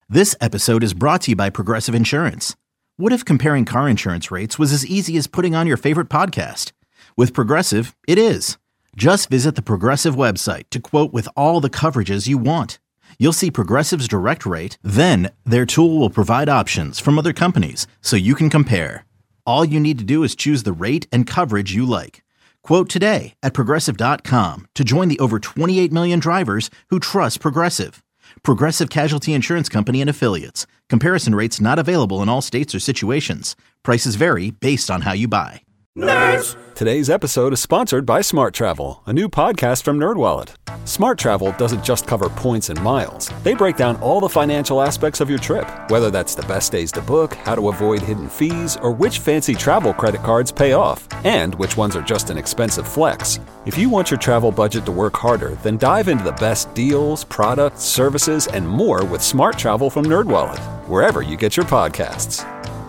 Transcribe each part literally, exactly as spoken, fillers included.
This episode is brought to you by Progressive Insurance. What if comparing car insurance rates was as easy as putting on your favorite podcast? With Progressive, it is. Just visit the Progressive website to quote with all the coverages you want. You'll see Progressive's direct rate, then their tool will provide options from other companies so you can compare. All you need to do is choose the rate and coverage you like. Quote today at Progressive dot com to join the over twenty-eight million drivers who trust Progressive. Progressive Casualty Insurance Company and Affiliates. Comparison rates not available in all states or situations. Prices vary based on how you buy. Nerds! Today's episode is sponsored by Smart Travel, a new podcast from NerdWallet. Smart Travel doesn't just cover points and miles. They break down all the financial aspects of your trip, whether that's the best days to book, how to avoid hidden fees, or which fancy travel credit cards pay off, and which ones are just an expensive flex. If you want your travel budget to work harder, then dive into the best deals, products, services, and more with Smart Travel from NerdWallet, wherever you get your podcasts.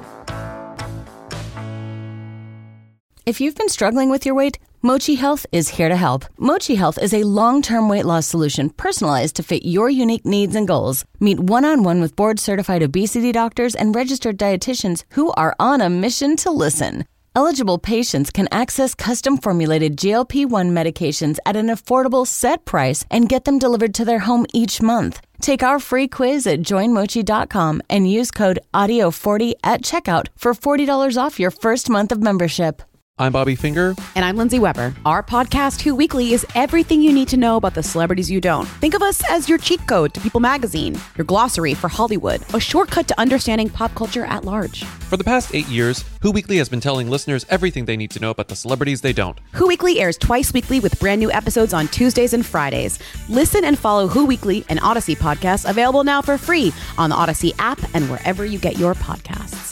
If you've been struggling with your weight, Mochi Health is here to help. Mochi Health is a long-term weight loss solution personalized to fit your unique needs and goals. Meet one-on-one with board-certified obesity doctors and registered dietitians who are on a mission to listen. Eligible patients can access custom-formulated G L P one medications at an affordable set price and get them delivered to their home each month. Take our free quiz at join mochi dot com and use code audio forty at checkout for forty dollars off your first month of membership. I'm Bobby Finger. And I'm Lindsay Weber. Our podcast, Who Weekly, is everything you need to know about the celebrities you don't. Think of us as your cheat code to People Magazine, your glossary for Hollywood, a shortcut to understanding pop culture at large. For the past eight years, Who Weekly has been telling listeners everything they need to know about the celebrities they don't. Who Weekly airs twice weekly with brand new episodes on Tuesdays and Fridays. Listen and follow Who Weekly, an Odyssey podcast, available now for free on the Odyssey app and wherever you get your podcasts.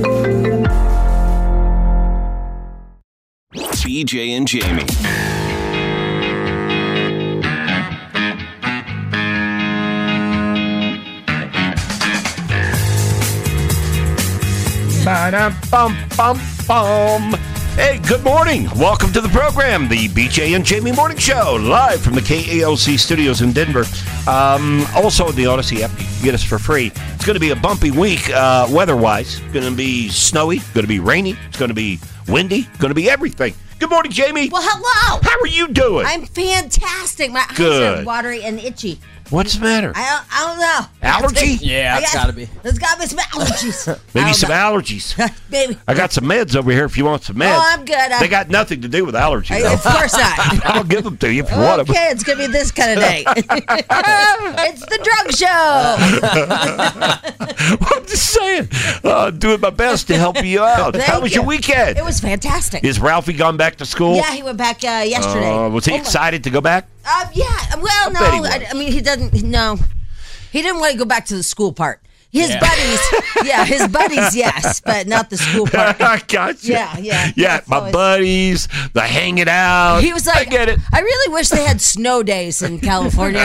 B J and Jamie. Ba-dum-bum-bum-bum. Hey, good morning. Welcome to the program, the B J and Jamie Morning Show, live from the K A L C studios in Denver. Um, also, the Odyssey app, you can get us for free. It's going to be a bumpy week uh, weather-wise. It's going to be snowy, going to be rainy, it's going to be windy, going to be everything. Good morning, Jamie. Well, hello. How are you doing? I'm fantastic. My eyes Good. are watery and itchy. What's the matter? I don't, I don't know. Allergy? Yeah, it's got to be. There's got to be some allergies. Maybe some know. allergies. Maybe. I got some meds over here if you want some meds. Oh, I'm good. I, they got nothing to do with allergies. I, of course not. I'll give them to you if you want them. Okay, it's going to be this kind of day. It's the drug show. Well, I'm just saying. Uh, doing my best to help you out. Thank How was you. your weekend? It was fantastic. Is Ralphie gone back to school? Yeah, he went back uh, yesterday. Uh, was he oh excited to go back? Uh, yeah. Well, I no. bet he was. I, I mean, he doesn't. No. He didn't want to go back to the school part. His Yeah. buddies, yeah, his buddies, yes, but not the school part. I got you. Yeah, yeah. Yeah, That's my always- buddies, the hanging out. He was like, I get it. I really wish they had snow days in California.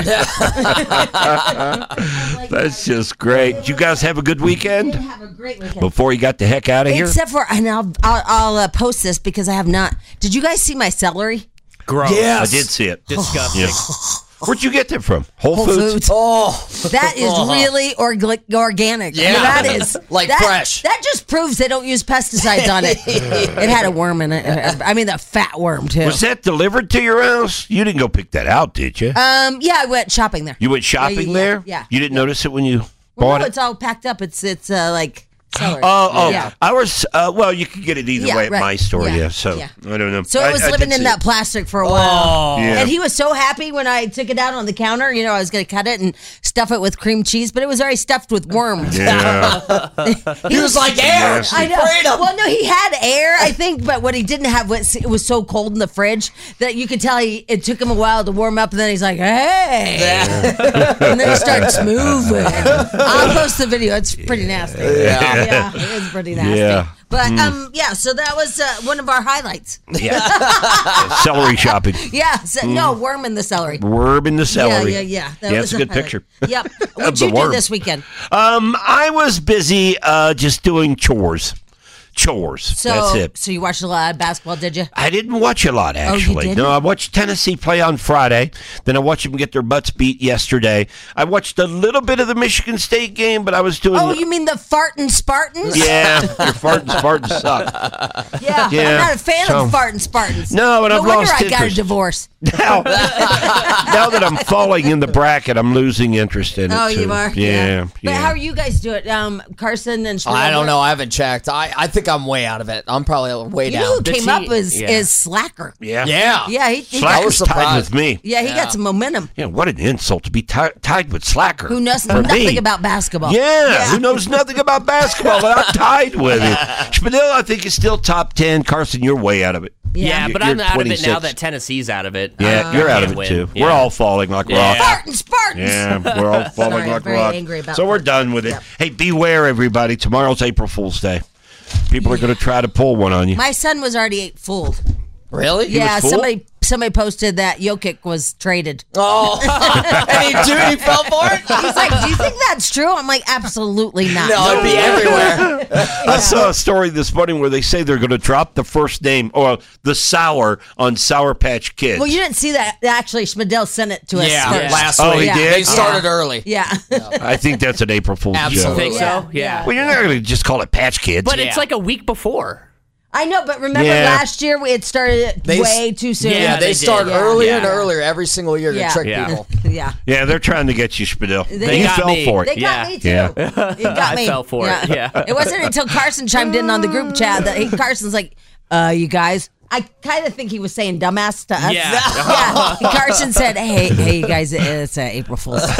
That's just great. Did you guys have a good We weekend did have a great weekend. before you got the heck out of here? Except for, and I'll, I'll, I'll uh, post this because I have not. Did you guys see my celery? Gross. Yes. I did see it. Disgusting. Yeah. Where'd you get that from? Whole, Whole Foods? Foods. Oh. That is really org- organic. Yeah. I mean, that is. Like that, fresh. That just proves they don't use pesticides on it. It had a worm in it. I mean, the fat worm, too. Was that delivered to your house? You didn't go pick that out, did you? Um, yeah, I went shopping there. You went shopping yeah, there? yeah. You didn't notice it when you Well, bought no, it? it's all packed up. It's, it's uh, like celery. Oh, oh, Yeah. ours. Uh, well, you can get it either Yeah, way at right. my store. Yeah, Yeah, so yeah. I don't know. So I, it was I living did in see that it. plastic for a while. Oh. Yeah. And he was so happy when I took it out on the counter. You know, I was going to cut it and stuff it with cream cheese, but it was already stuffed with worms. Yeah. He was like, air. nasty. I know. Freedom. Well, no, he had air, I think, but what he didn't have was it was so cold in the fridge that you could tell he, it took him a while to warm up, and then he's like, hey. And then he starts moving. I'll post the video. It's pretty nasty. Yeah. Yeah, it is pretty nasty. Yeah. But, um, yeah, so that was uh, one of our highlights. Yeah. Celery shopping. Yeah, so, no, worm in the celery. Worm in the celery. Yeah, yeah, yeah. That yeah, was it's a good highlight. picture. Yep. Of What'd the you do worm. this weekend? Um, I was busy uh, just doing chores. chores. So, That's it. So you watched a lot of basketball, did you? I didn't watch a lot, actually. Oh, you didn't? No, I watched Tennessee play on Friday. Then I watched them get their butts beat yesterday. I watched a little bit of the Michigan State game, but I was doing... Oh, you mean the farting Spartans? Yeah, your farting Spartans suck. Yeah, Yeah, I'm not a fan so- of farting Spartans. No, and I've wonder lost I got a interest. divorce. Now, now that I'm falling in the bracket, I'm losing interest in it, Oh, too. you are? Yeah, But yeah. how are you guys doing? Um, Carson and I don't Schroeder? know. I haven't checked. I, I think I'm way out of it. I'm probably way You know down. who The came team- up is, yeah. is Slacker. Yeah. Yeah. Yeah, he, he Slacker's got, was tied surprised. with me. yeah, he got some momentum. Yeah, what an insult to be ti- tied with Slacker. Who knows For nothing me. about basketball? Yeah, who knows nothing about basketball, but I'm tied with him. Spadil, I think, is still top ten. Carson, you're way out of it. Yeah, You're- but you're I'm out of it now twenty-six. that Tennessee's out of it. Yeah, Uh, you're I out of can't it, win. too. Yeah. We're all falling like Yeah. rocks. Spartans, Spartans. Yeah, we're all falling Sorry, I'm like very rocks. angry about So we're that. done with it. Yep. Hey, beware, everybody. Tomorrow's April Fool's Day. People are going to try to pull one on you. My son was already fooled. Really? Yeah, fooled? somebody somebody posted that Jokic was traded. Oh. and he, dude, he fell for it? He's like, "Do you think that's true?" I'm like, "Absolutely not." No, it'd be everywhere. I saw a story this morning where they say they're going to drop the first name or the sour on Sour Patch Kids. Well, you didn't see that. Actually, Schmidl sent it to us Yeah, first. last Oh, week. he Yeah. did? They started Yeah. early. Yeah. I think that's an April Fool's Absolutely. Think joke. so? Yeah. Yeah. Well, you're not going to just call it Patch Kids. But it's like a week before. I know, but remember Yeah. last year we had started They- way too soon. Yeah, Yeah, they, they start did. earlier Yeah. and earlier every single year to Yeah. trick Yeah. people. yeah. yeah, they're trying to get you, Spadil. They you got fell me. for it. They got Yeah. me too. Yeah. It got I me. fell for it, yeah. It wasn't until Carson chimed in on the group chat that he, Carson's like, uh, you guys. I kind of think he was saying dumbass to us. Yeah. yeah. Carson said, hey, hey, you guys, it's uh, April Fool's. All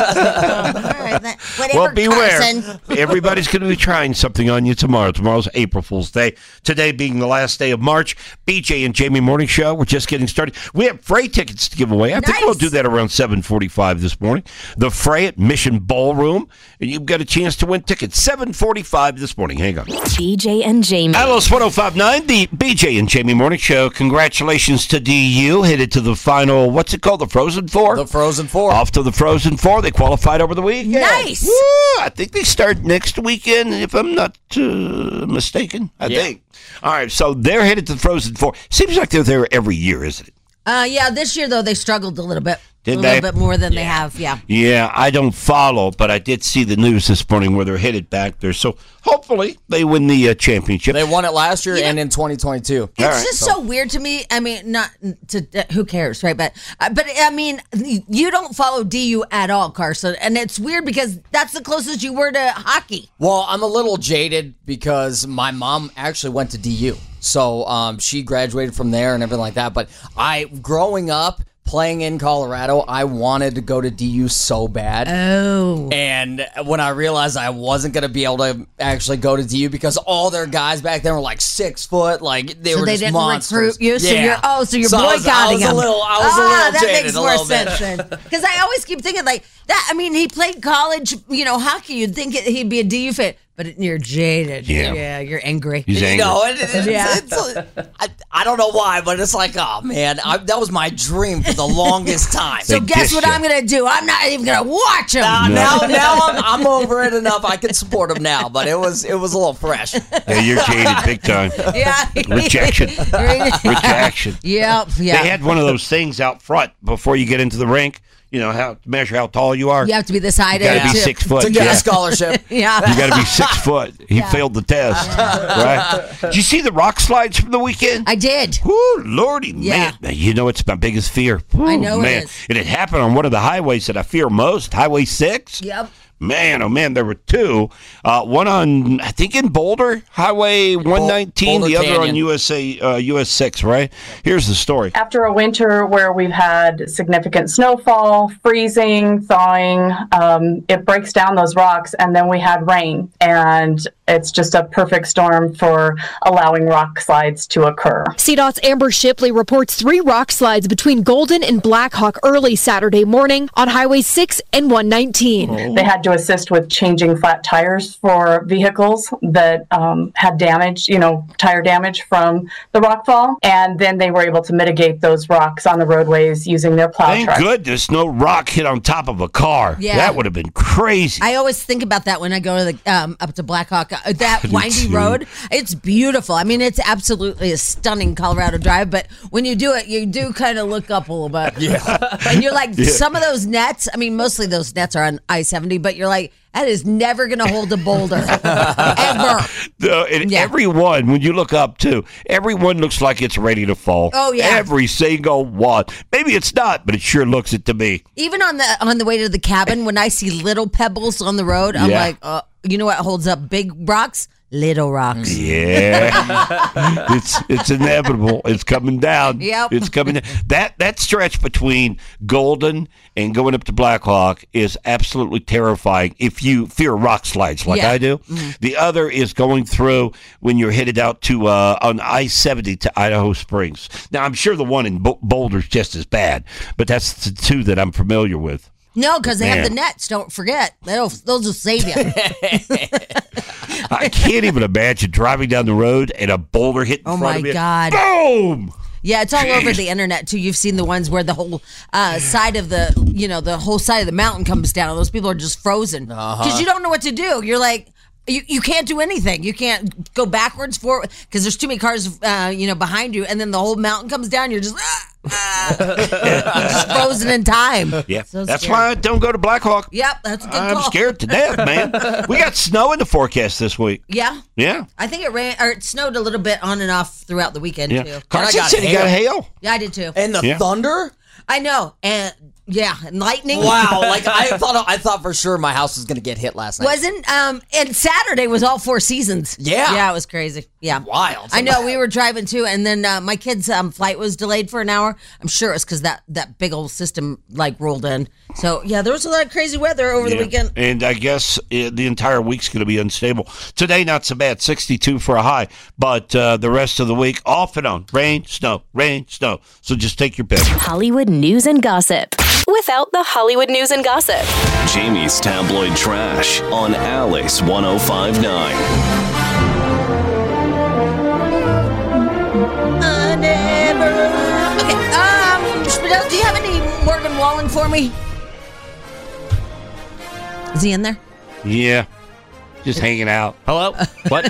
right, that- whatever, Well, beware. Carson. Everybody's going to be trying something on you tomorrow. Tomorrow's April Fool's Day. Today being the last day of March. B J and Jamie Morning Show. We're just getting started. We have Fray tickets to give away. I think Nice. we'll do that around seven forty-five this morning. The Fray at Mission Ballroom. And you've got a chance to win tickets. seven forty-five this morning. Hang on. B J and Jamie. Alice one oh five point nine, the B J and Jamie Morning Show. Congratulations to D U. Headed to the final, what's it called? The Frozen Four? The Frozen Four. Off to the Frozen Four. They qualified over the weekend. Nice. Woo! I think they start next weekend, if I'm not uh, mistaken. I Yeah. think. All right, so they're headed to the Frozen Four. Seems like they're there every year, isn't it? Uh, yeah, this year, though, they struggled a little bit. Did a they? little bit more than they have, yeah. Yeah, I don't follow, but I did see the news this morning where they're headed back there. So hopefully they win the uh, championship. They won it last year You know- and in twenty twenty-two. It's All right, just so. weird to me. I mean, not to uh, who cares, right? But uh, but I mean, you don't follow D U at all, Carson, and it's weird because that's the closest you were to hockey. Well, I'm a little jaded because my mom actually went to D U. So um, she graduated from there and everything like that. But I, growing up, playing in Colorado, I wanted to go to D U so bad. Oh, And when I realized I wasn't going to be able to actually go to D U because all their guys back then were like six foot, like they so were they just didn't monsters. recruit you. So Yeah. you're oh, so you're So I was- boycotting I was, them. a little, I was ah, a little that jaded makes a more little sense bit. then. Because I always keep thinking like that. I mean, he played college, you know, hockey. You'd think it, he'd be a D U fan, but you're jaded. Yeah. yeah, you're angry. He's You angry. know, it, it, Yeah. it's, it's, I, I don't know why, but it's like, oh man, I, that was my dream for the longest time. So They guess dissed what you. I'm gonna do? I'm not even gonna watch him. Uh, now, now I'm, I'm over it enough. I can support him now, but it was it was a little fresh. Yeah, you're jaded big time. Yeah. Rejection. Rejection. Yep. Yeah. They had one of those things out front before you get into the rink. You know, how to measure how tall you are. You have to be this high You got to to be to- six foot. To get yeah. a scholarship. Yeah. You got to be six foot. He failed the test, right? Did you see the rock slides from the weekend? I did. Woo, Lordy, Yeah. man. You know it's my biggest fear. Woo, I know it man. is. And it happened on one of the highways that I fear most, Highway six. Yep. Man, oh man, there were two. Uh, one on, I think in Boulder, Highway one nineteen, Boulder the other on Canyon. U S A, uh, U S six, right? Here's the story. After a winter where we've had significant snowfall, freezing, thawing, um, it breaks down those rocks, and then we had rain, and it's just a perfect storm for allowing rock slides to occur. C DOT's Amber Shipley reports three rock slides between Golden and Blackhawk early Saturday morning on Highway six and one nineteen. They had to assist with changing flat tires for vehicles that um, had damage, you know, tire damage from the rockfall. And then they were able to mitigate those rocks on the roadways using their plow Thank trucks. goodness no rock hit on top of a car. Yeah. That would have been crazy. I always think about that when I go to the um, up to Blackhawk. Uh, that I do windy too. road, it's beautiful. I mean, it's absolutely a stunning Colorado drive. But when you do it, you do kind of look up a little bit. Yeah, and you're like, Yeah. some of those nets. I mean, mostly those nets are on I seventy, but you're like, that is never going to hold a boulder ever. The, and Yeah. everyone, when you look up too, everyone looks like it's ready to fall. Oh, yeah. Every single one. Maybe it's not, but it sure looks it to me. Even on the on the way to the cabin, when I see little pebbles on the road, I'm Yeah. like, uh, you know what holds up big rocks? Little rocks. Yeah, it's it's inevitable. It's coming down. Yep. It's coming down. That that stretch between Golden and going up to Blackhawk is absolutely terrifying if you fear rock slides like Yeah. I do. Mm-hmm. The other is going through when you're headed out to uh, on I seventy to Idaho Springs. Now I'm sure the one in Bo- Boulder's just as bad, but that's the two that I'm familiar with. No, because they have Man. the nets. Don't forget. They'll, those will save you. I can't even imagine driving down the road and a boulder hit in Oh, front my of me. God. Boom! Yeah, it's all over Jeez. the internet too. You've seen the ones where the whole uh, side of the, you know, the whole side of the mountain comes down. Those people are just frozen because Uh-huh. you don't know what to do. You're like, you, you can't do anything. You can't go backwards, forward, because there's too many cars, uh, you know, behind you, and then the whole mountain comes down. You're just, ah, ah. You're just frozen in time. Yeah, So that's scary. why I don't go to Blackhawk. Yep, that's a good I'm call. scared to death, man. We got snow in the forecast this week. Yeah, Yeah, I think it rain or it snowed a little bit on and off throughout the weekend yeah. too. Carson got said he got hail. Yeah, I did too. And the Yeah. thunder? I know, and yeah, and lightning. Wow! Like I thought, I thought for sure my house was gonna get hit last night. Wasn't um and Saturday was all four seasons. Yeah. Yeah, it was crazy. Yeah. Wild. I know, we were driving too, and then uh, my kid's um, flight was delayed for an hour. I'm sure it's because that, that big old system like rolled in. So yeah, there was a lot of crazy weather over the Yeah. weekend. And I guess uh, the entire week's going to be unstable. Today, not so bad, sixty-two for a high. But uh, the rest of the week, off and on. Rain, snow, rain, snow. So just take your pick. Hollywood news and gossip without the Hollywood news and gossip. Jamie's tabloid trash on Alice one oh five point nine. I never. Okay, um, Spadell, do you have any Morgan Wallen for me? Is he in there? Yeah, just hanging out. Hello? What?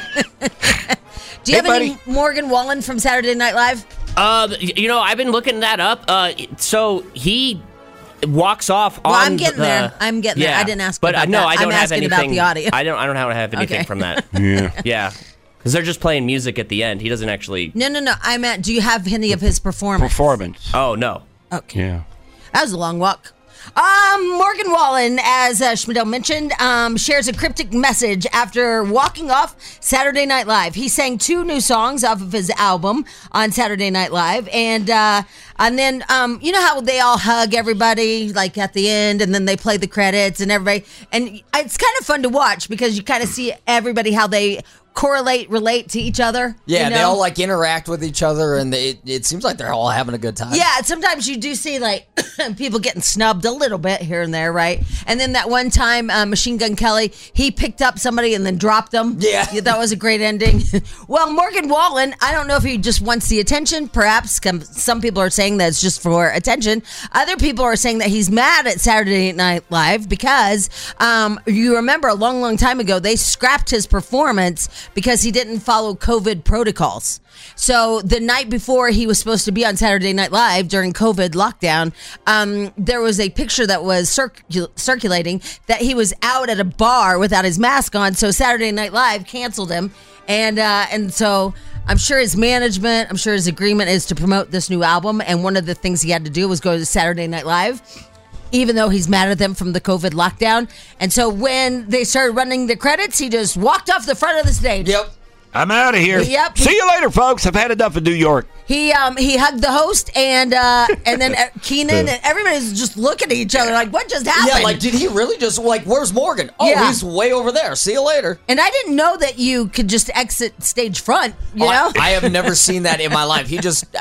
Do you Hey, have any Morgan Wallen from Saturday Night Live? uh, you know, I've been looking that up. Uh, so he walks off Well, on I'm getting the, there. I'm getting there. I didn't ask but about uh, no, that. I don't I'm have asking anything about the audio. I don't. I don't have anything Okay. from that. Yeah. Yeah, because they're just playing music at the end. He doesn't actually. No, no, no. I meant, do you have any of his performance? Performance. Oh no. Okay. Yeah. That was a long walk. Um, Morgan Wallen, as uh, Schmidl mentioned, um, shares a cryptic message after walking off Saturday Night Live. He sang two new songs off of his album on Saturday Night Live, and uh, and then um, you know how they all hug everybody like at the end, and then they play the credits and everybody, and it's kind of fun to watch because you kind of see everybody how they correlate, relate to each other. Yeah, you know? they all like interact with each other, and they, it, it seems like they're all having a good time. Yeah, sometimes you do see like people getting snubbed a little bit here and there, right? And then that one time, uh, Machine Gun Kelly, he picked up somebody and then dropped them. Yeah. That was a great ending. Well, Morgan Wallen, I don't know if he just wants the attention. Perhaps some people are saying that it's just for attention. Other people are saying that he's mad at Saturday Night Live because um, you remember a long, long time ago, they scrapped his performance because he didn't follow COVID protocols. So the night before he was supposed to be on Saturday Night Live during COVID lockdown, um, there was a picture that was circul- circulating that he was out at a bar without his mask on. So Saturday Night Live canceled him. And, uh, and so I'm sure his management, I'm sure his agreement is to promote this new album. And one of the things he had to do was go to Saturday Night Live, even though he's mad at them from the COVID lockdown. And so when they started running the credits, he just walked off the front of the stage. Yep. I'm out of here. Yep. See you later, folks. I've had enough of New York. He um he hugged the host and uh and then uh, Keenan and everybody's just looking at each other like, what just happened? Yeah, like, did he really just, like, where's Morgan? Oh, Yeah. he's way over there. See you later. And I didn't know that you could just exit stage front, you Oh, know? I, I have never seen that in my life. He just,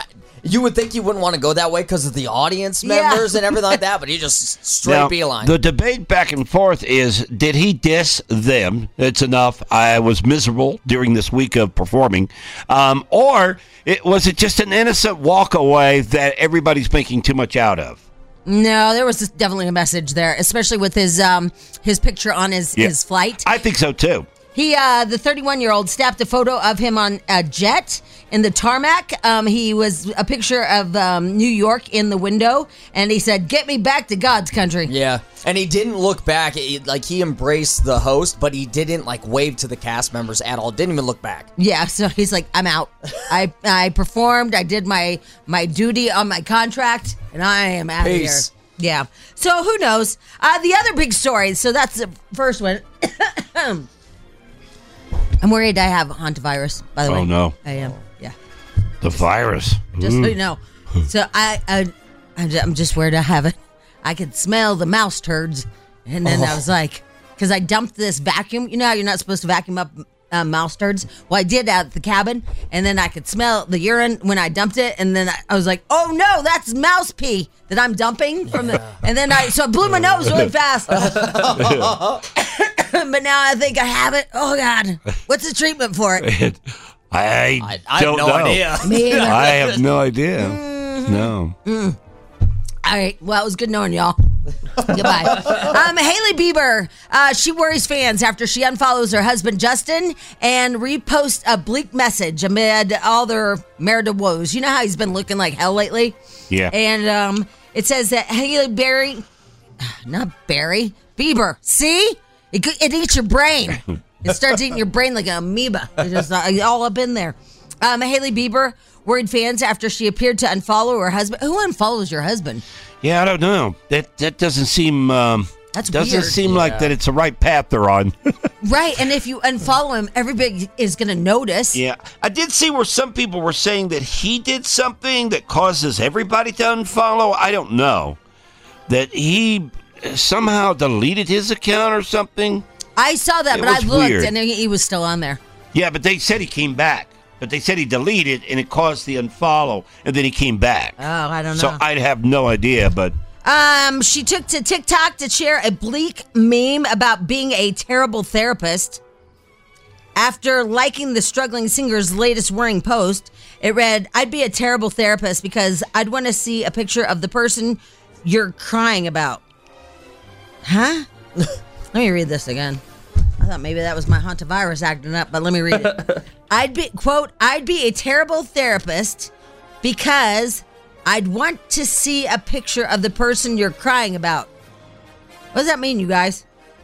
You would think you wouldn't want to go that way because of the audience members Yeah. and everything like that, but he just straight Now, beeline. the debate back and forth is, did he diss them? It's enough. I was miserable during this week of performing. Um, or it, was it just an innocent walk away that everybody's making too much out of? No, there was definitely a message there, especially with his um his picture on his, Yeah. his flight. I think so, too. He, uh, the thirty-one-year-old, snapped a photo of him on a jet in the tarmac. Um, he was a picture of um, New York in the window, and he said, "Get me back to God's country." Yeah, and he didn't look back. He, like, he embraced the host, but he didn't, like, wave to the cast members at all. Didn't even look back. Yeah, so he's like, "I'm out. I I performed. I did my my duty on my contract, and I am out of here." Peace. Yeah. So who knows? Uh, the other big story. So that's the first one. I'm worried I have hantavirus, by the way. Oh, no. I am. Yeah. The virus. Just so Mm. you know. So I, I, I'm ju- I'm just worried I have it. I could smell the mouse turds. And then I Oh. was like, because I dumped this vacuum. You know how you're not supposed to vacuum up uh, mouse turds? Well, I did at the cabin. And then I could smell the urine when I dumped it. And then I, I was like, oh no, that's mouse pee that I'm dumping from the. And then I, so I blew my nose really fast. But now I think I have it. Oh God, what's the treatment for it? I, I, I have don't no know. idea. Me either. I have no idea. No. Mm. All right. Well, it was good knowing y'all. Goodbye. Um, Hailey Bieber, uh, she worries fans after she unfollows her husband Justin and reposts a bleak message amid all their marital woes. You know how he's been looking like hell lately? Yeah. And um, it says that Hailey Berry, not Barry, Bieber. See? It, go- it eats your brain. It starts eating your brain like an amoeba. It's just uh, all up in there. Um, Hailey Bieber worried fans after she appeared to unfollow her husband. Who unfollows your husband? Yeah, I don't know. That that doesn't seem um, That's doesn't weird. seem like that it's the right path they're on. Right, and if you unfollow him, everybody is going to notice. Yeah, I did see where some people were saying that he did something that causes everybody to unfollow. I don't know. That he somehow deleted his account or something. I saw that, It but I was looked, weird. and he he was still on there. Yeah, but they said he came back. But they said he deleted and it caused the unfollow, and then he came back. Oh, I don't know. So I'd have no idea, but Um, she took to TikTok to share a bleak meme about being a terrible therapist. After liking the struggling singer's latest worrying post, it read, "I'd be a terrible therapist because I'd want to see a picture of the person you're crying about." Huh? Let me read this again. I thought maybe that was my hantavirus acting up, but let me read it. I'd be, quote, "I'd be a terrible therapist because I'd want to see a picture of the person you're crying about." What does that mean, you guys?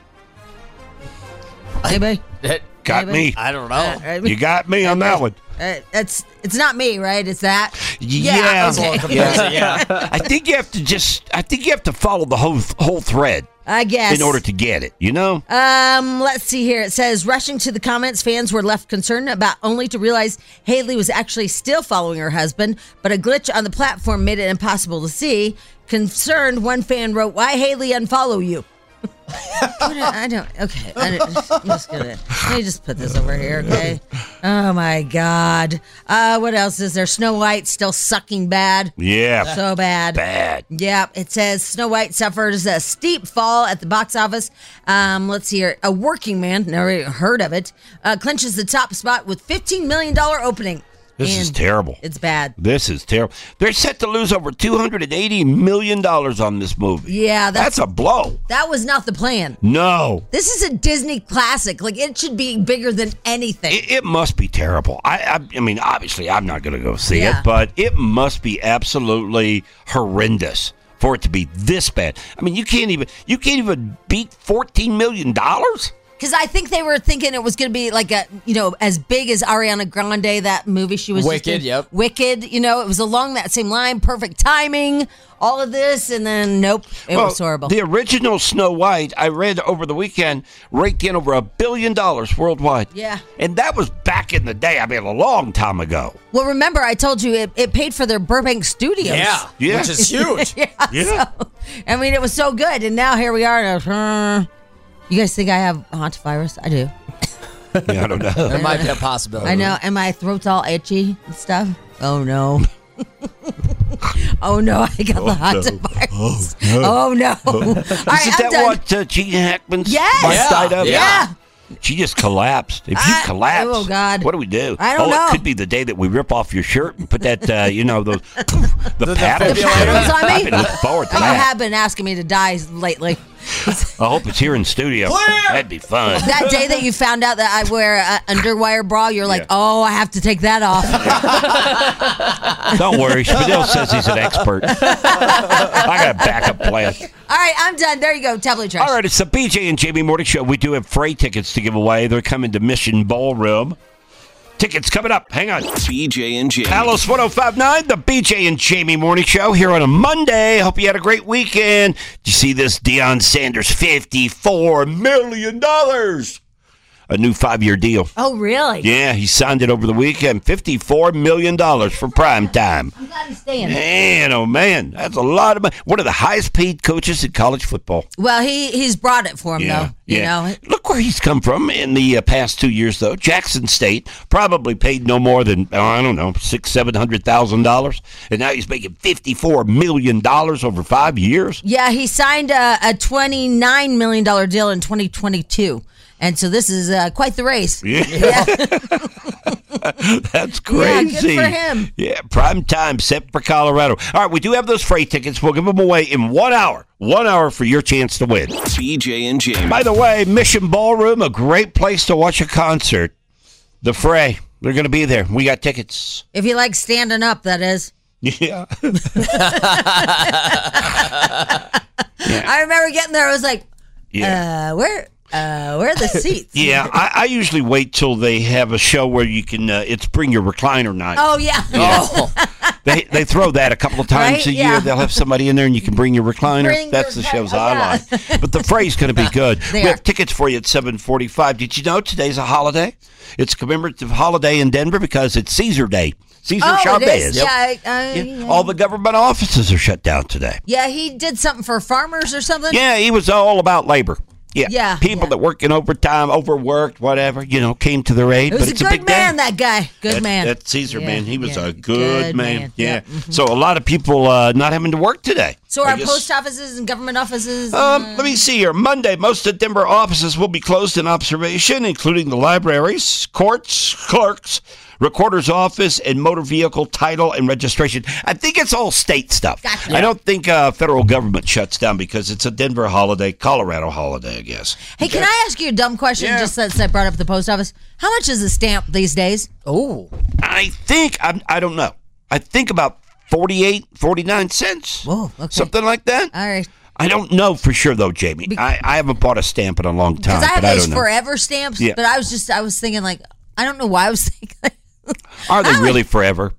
Anybody? That got me. I don't know. Uh, You got me on that one. Uh, it's it's not me, right? It's that. Yeah, okay. yeah. I think you have to just. I think you have to follow the whole whole thread I guess. in order to get it. You know. Um, let's see here. It says, rushing to the comments, fans were left concerned about only to realize Hailey was actually still following her husband, but a glitch on the platform made it impossible to see. Concerned, one fan wrote, "Why Hailey unfollow you?" What do- I don't. Okay, I don't, I'm just gonna. Let me just put this over here. Okay. Oh my God. Uh, what else is there? Snow White still sucking bad. Yeah. So bad. Bad. Yeah, it says Snow White suffers a steep fall at the box office. Um, let's see here. A Working Man, never even heard of it, uh, clinches the top spot with fifteen million dollars opening. This is And terrible. It's bad. This is terrible. They're set to lose over two hundred eighty million dollars on this movie. Yeah, that's, That's a blow. that was not the plan. No. This is a Disney classic. Like, it should be bigger than anything. It, it must be terrible. I, I I mean, obviously, I'm not going to go see Yeah. it, but it must be absolutely horrendous for it to be this bad. I mean, you can't even you can't even beat fourteen million dollars. Because I think they were thinking it was going to be like a, you know, as big as Ariana Grande, that movie she was just Wicked, in. yep. Wicked, you know, it was along that same line, perfect timing, all of this, and then nope, it Well, was horrible. The original Snow White, I read over the weekend, raked in over a billion dollars worldwide. Yeah. And that was back in the day. I mean, a long time ago. Well, remember, I told you it, it paid for their Burbank studios. Yeah, Yeah. which is huge. yeah, Yeah. So, I mean, it was so good, and now here we are. And, uh, you guys think I have hantavirus? I do. Yeah, I don't know. There might be a possibility. I know, and my throat's all itchy and stuff. Oh, no. Oh no, I got Oh, the hot no. virus. Oh, no. Oh no. All right, Isn't I'm that done. what uh, Gene Hackman's Yes. wife Yeah. died of? Yeah. She just collapsed. If you I- collapse, oh, God. what do we do? I don't oh, know. it could be the day that we rip off your shirt and put that, uh, you know, those the, The paddles. paddles on me? I've been looking forward to You that. have been asking me to die lately. I hope it's here in studio. That'd be fun. That day that you found out that I wear an underwire bra, you're like, Yeah. oh, I have to take that off. Don't worry. Spadil says he's an expert. I got a backup plan. All right, I'm done. There you go. Tabloid trash. All right, it's the B J and Jamie Morning Show. We do have freight tickets to give away. They're coming to Mission Ballroom. Tickets coming up. Hang on. B J and Jamie. Alice one oh five point nine, the B J and Jamie Morning Show here on a Monday. Hope you had a great weekend. Did you see this? Deion Sanders, fifty-four million dollars. A new five-year deal. Oh, really? Yeah, he signed it over the weekend. fifty-four million dollars for prime time. I'm glad he's staying. Man, oh man, that's a lot of money. One of the highest paid coaches in college football. Well, he he's brought it for him, Yeah, though. You yeah. know? Look where he's come from in the uh, past two years, though. Jackson State probably paid no more than, oh, I don't know, six, seven hundred thousand dollars, and now he's making fifty-four million dollars over five years. Yeah, he signed a, a twenty-nine million dollars deal in twenty twenty-two. And so this is uh, quite the race. Yeah. That's Yeah, crazy. good for him. Yeah, prime time set for Colorado. All right, we do have those freight tickets. We'll give them away in one hour. One hour for your chance to win. B J and Jamie. By the way, Mission Ballroom, a great place to watch a concert. The Fray, they're going to be there. We got tickets. If you like standing up, that is. Yeah. I remember getting there. I was like, Yeah. uh, where, uh, where are the seats? Yeah, I, I usually wait till they have a show where you can, uh, it's bring your recliner night. Oh, yeah. Oh. They they throw that a couple of times Right? a year. Yeah. They'll have somebody in there and you can bring your recliner. Bring That's your the shows recliner. I Oh, like. But the Fray's going to be good. They we are. have tickets for you at seven forty-five. Did you know today's a holiday? It's a commemorative holiday in Denver because it's Caesar Day. Caesar Oh, it Chavez. is? Yeah, I- I- Yeah. yeah. All the government offices are shut down today. Yeah, he did something for farmers or something. Yeah, he was all about labor. Yeah, Yeah, people yeah. that work in overtime, overworked, whatever, you know, came to their aid. It was but a it's good a big man, day. that guy. Good that, man. That Caesar Yeah, man, he was yeah. a good, Good man. man. Yeah. Yep. Mhm. So a lot of people uh, not having to work today. So I our guess- post offices and government offices. Um, let me see here. Monday, most of Denver offices will be closed in observation, including the libraries, courts, clerks, recorder's office, and motor vehicle title and registration. I think it's all state stuff. Gotcha. I don't think uh, federal government shuts down because it's a Denver holiday, Colorado holiday, I guess. Hey, can I ask you a dumb question? Yeah. Just since I brought up the post office, how much is a stamp these days? Oh, I think, I'm, I don't know. I think about forty-eight, forty-nine cents. Whoa, okay. Something like that. All right. I don't know for sure, though, Jamie. Be- I, I haven't bought a stamp in a long time. Because I have but I those don't know. forever stamps, Yeah. but I was just, I was thinking like, I don't know why I was thinking. Are they I like- really forever?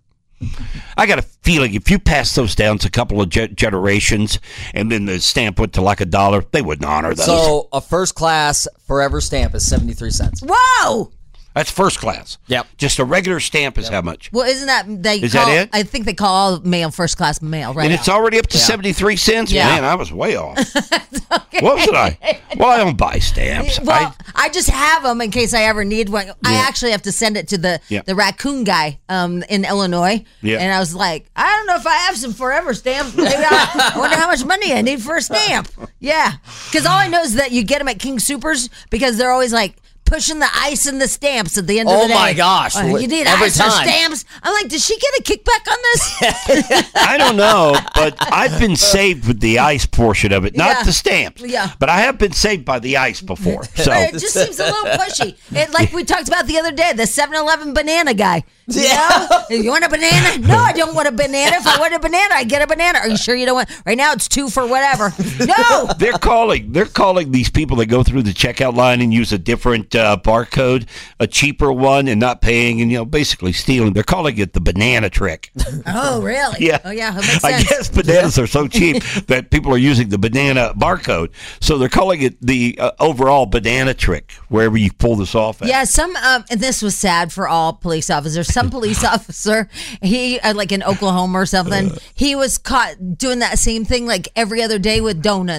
I got a feeling if you pass those down to a couple of ge- generations and then the stamp went to like a dollar, they wouldn't honor those. so a first class forever stamp is seventy-three cents. Whoa! That's first class. Yep. Just a regular stamp is how much? Well, isn't that they? Is call, that it? I think they call all mail first class mail, right? And it's already up to Yeah. seventy-three cents? Yeah. Man, I was way off. What was I? Well, I don't buy stamps. Well, I, I just have them in case I ever need one. I Yeah. actually have to send it to the Yeah. the raccoon guy um, in Illinois. Yeah. And I was like, I don't know if I have some forever stamps. Maybe I wonder how much money I need for a stamp. Yeah. Because all I know is that you get them at King Supers because they're always like, pushing the ice and the stamps at the end of Oh the day. my gosh. Oh, you need Every ice or time. stamps? I'm like, did she get a kickback on this? I don't know, but I've been saved with the ice portion of it, not Yeah. the stamps. Yeah. But I have been saved by the ice before. So It just seems a little pushy. It, like we talked about the other day, the seven eleven banana guy. You Yeah. know? You want a banana? No, I don't want a banana. If I want a banana, I get a banana. Are you sure you don't want? Right now, it's two for whatever. No. they're calling they're calling these people that go through the checkout line and use a different uh, barcode, a cheaper one, and not paying, and you know, basically stealing. They're calling it the banana trick. Oh, really? Yeah. Oh, yeah. That makes I sense. guess bananas are so cheap that people are using the banana barcode, so they're calling it the uh, overall banana trick. Wherever you pull this off at. Yeah, some, um, and this was sad for all police officers. Some police officer, he, uh, like in Oklahoma or something, he was caught doing that same thing like every other day with donuts.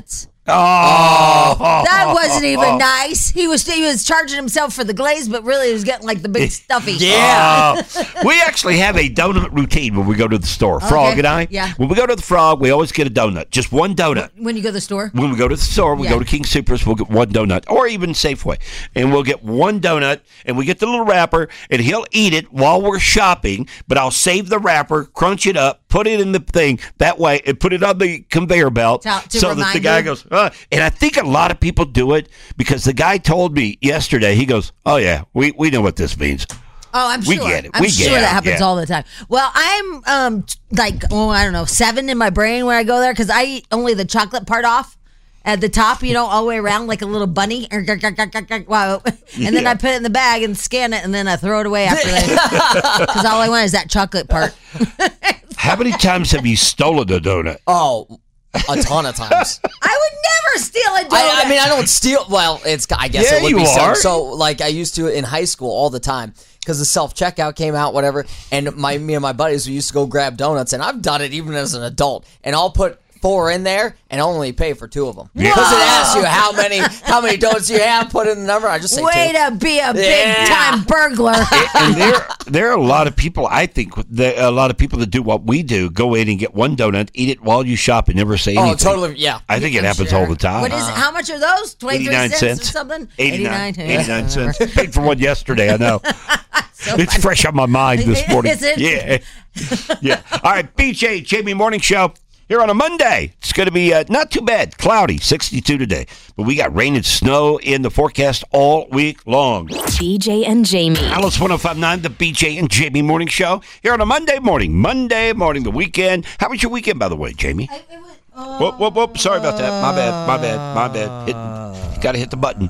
Oh, that wasn't even nice. He was he was charging himself for the glaze, but really he was getting like the big stuffy. Yeah. Uh, we actually have a donut routine when we go to the store. Frog Okay. and I. Yeah. When we go to the Frog, we always get a donut. Just one donut. When you go to the store? When we go to the store, we Yeah. go to King Soopers, we'll get one donut, or even Safeway. And we'll get one donut, and we get the little wrapper, and he'll eat it while we're shopping, but I'll save the wrapper, crunch it up, put it in the thing, that way, and put it on the conveyor belt To- to so that the remind guy you? goes, uh, and I think a lot of people do it because the guy told me yesterday, he goes, oh, yeah, we, we know what this means. Oh, I'm We sure. get it. I'm We sure get it. that happens Yeah. all the time. Well, I'm um t- like oh I don't know seven in my brain when I go there because I eat only the chocolate part off at the top, you know, all the way around like a little bunny. Wow, and then Yeah. I put it in the bag and scan it, and then I throw it away after that because all I want is that chocolate part. How many times have you stolen a donut? Oh, a ton of times. I would never steal a donut. I, I mean, I don't steal. Well, it's. I guess Yeah, it would you be so. are. So, like, I used to in high school all the time because the self checkout came out, whatever. And my me and my buddies, we used to go grab donuts, and I've done it even as an adult. And I'll put four in there and only pay for two of them because it asks you how many how many donuts you have. Put in the number. I just say Way two. to be a big Yeah. time burglar. And there, there are a lot of people. I think there are a lot of people that do what we do: go in and get one donut, eat it while you shop, and never say Oh, anything. totally. Yeah. I think it I'm happens sure. all the time. What is it? How much are those? Twenty three eighty-nine cents or cents. something? eighty-nine, eighty-nine cents. Paid for one yesterday. I know. So It's funny. fresh on my mind this morning. Is it? Yeah. Yeah. All right, B J, Jamie Morning Show. Here on a Monday, it's going to be uh, not too bad. Cloudy, sixty-two today. But we got rain and snow in the forecast all week long. B J and Jamie. Alice one oh five point nine, the B J and Jamie Morning Show. Here on a Monday morning. Monday morning, the weekend. How was your weekend, by the way, Jamie? Whoop, whoop, whoop. Sorry about that. My bad, my bad, my bad. Hit, got to hit the button.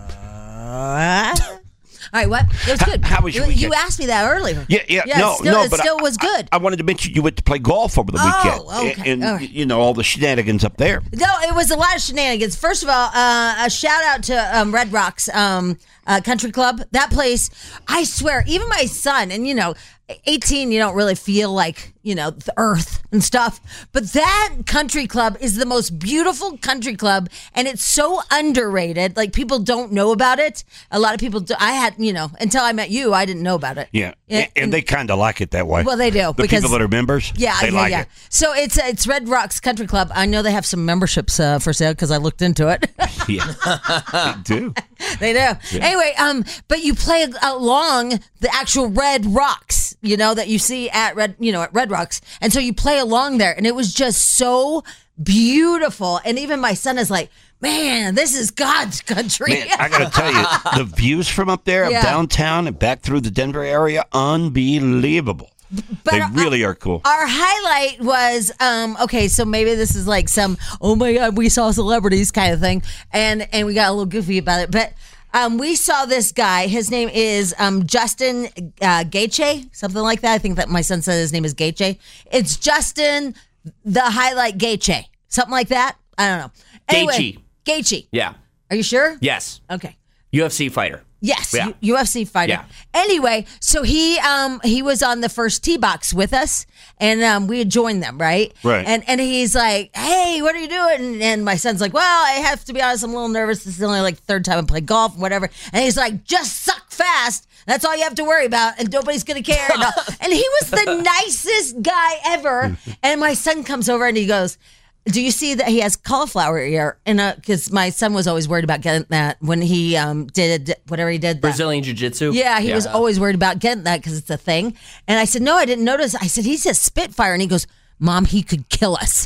All right, what? It was good. How was your you, weekend? you asked me that earlier. Yeah, yeah, yeah no, it still, no, it but still I, was good. I, I wanted to mention you went to play golf over the weekend. Oh, okay. And, All right. you know, all the shenanigans up there. No, it was a lot of shenanigans. First of all, uh, a shout out to um, Red Rocks um, uh, Country Club. That place, I swear, even my son, and you know, eighteen, you don't really feel like, you know, the earth and stuff. But that country club is the most beautiful country club, and it's so underrated. Like, people don't know about it. A lot of people do. I had, you know, until I met you, I didn't know about it. Yeah, Yeah, and, and and- they kind of like it that way. Well, they do, The because- people that are members, Yeah, they yeah, like yeah. it. So it's uh, it's Red Rocks Country Club. I know they have some memberships uh, for sale because I looked into it. Yeah, they do. They do. Anyway, um, but you play along the actual Red Rocks, you know, that you see at Red, you know, at Red Rocks, and so you play along there, and it was just so beautiful. And even my son is like, "Man, this is God's country." Man, I got to tell you, the views from up there, Yeah. of downtown and back through the Denver area, unbelievable. But they our- really are cool. Our highlight was um okay, so maybe this is like some oh my god, we saw celebrities kind of thing, and and we got a little goofy about it, but um we saw this guy. His name is um Justin uh, Gaethje, something like that. I think that my son said his name is Gaethje. It's Justin the Highlight Gaethje, something like that. I don't know. Anyway, Gaethje. Gaethje. Yeah. Are you sure? Yes. Okay. U F C fighter. Yes, Yeah. U- UFC fighter. Yeah. Anyway, so he um he was on the first tee box with us, and um we had joined them, right? Right. And and he's like, "Hey, what are you doing?" And, and my son's like, "Well, I have to be honest, I'm a little nervous. This is only like the third time I play golf, whatever." And he's like, "Just suck fast. That's all you have to worry about, and nobody's gonna care." And, all- and he was the nicest guy ever. And my son comes over and he goes, "Do you see that he has cauliflower ear?" And because my son was always worried about getting that when he um did whatever he did. that- Brazilian Jiu-Jitsu. Yeah, he was always worried about getting that because it's a thing. And I said, "No, I didn't notice." I said, "He's a Spitfire," and he goes, "Mom, he could kill us."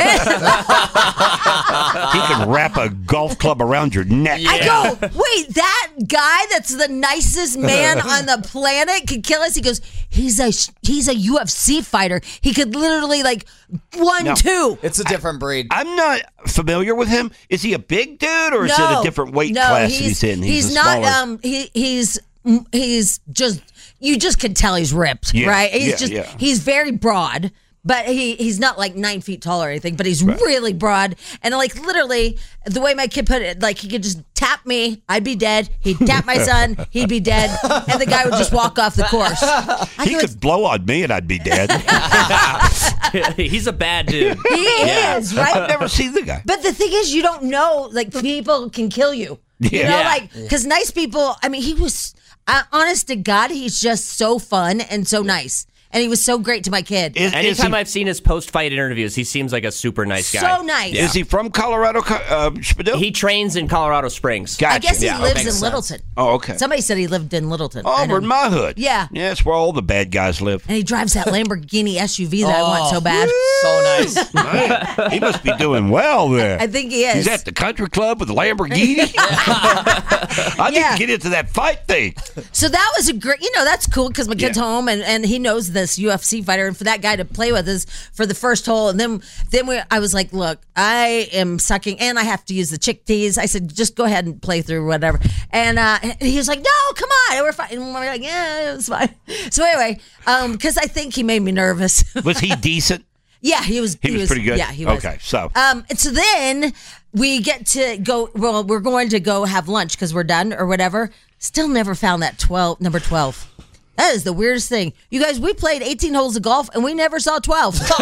He can wrap a golf club around your neck. I go, "Wait, that guy that's the nicest man on the planet could kill us?" He goes, "He's a he's a U F C fighter. He could literally like one No. two." It's a different breed. I'm not familiar with him. Is he a big dude, or is it a different weight no, class he's, that he's in? He's, a not. smaller- Um, he he's he's just you just can tell he's ripped, Yeah, right? He's yeah, just yeah. he's very broad. But he he's not like nine feet tall or anything, but he's really broad. And like literally, the way my kid put it, like he could just tap me, I'd be dead. He'd tap my son, he'd be dead. And the guy would just walk off the course. I he go, could blow on me and I'd be dead. He's a bad dude. He Yeah. is, right? I've never seen the guy. But the thing is, you don't know, like, people can kill you. You Yeah. know, Yeah. like, because nice people, I mean, he was, uh, honest to God, he's just so fun and so nice. And he was so great to my kid. Is- Anytime he- I've seen his post-fight interviews, he seems like a super nice guy. So nice. Yeah. Is he from Colorado, uh, Spadil? He trains in Colorado Springs. Gotcha. I guess he Yeah, lives makes in sense. Littleton. Oh, okay. Somebody said he lived in Littleton. I Over don't in know. my hood. Yeah. Yeah, that's where all the bad guys live. And he drives that Lamborghini S U V that I want so bad. So nice. Man, he must be doing well there. I think he is. He's at the country club with a Lamborghini. I need Yeah. to get into that fight thing. So that was a great, you know, that's cool because my kid's Yeah. home and, and he knows this U F C fighter, and for that guy to play with us for the first hole, and then then we, I was like, look, I am sucking, and I have to use the chick tease. I said, just go ahead and play through whatever, and, uh, and he was like, no, come on, we're fine. And we're like, yeah, it was fine. So anyway, um, because I think he made me nervous. Was he decent? Yeah, he was. He was pretty good? Yeah, he was. Okay, so. Um, and so then we get to go. Well, we're going to go have lunch because we're done or whatever. Still never found that twelve number twelve. That is the weirdest thing. You guys, we played eighteen holes of golf and we never saw twelve. It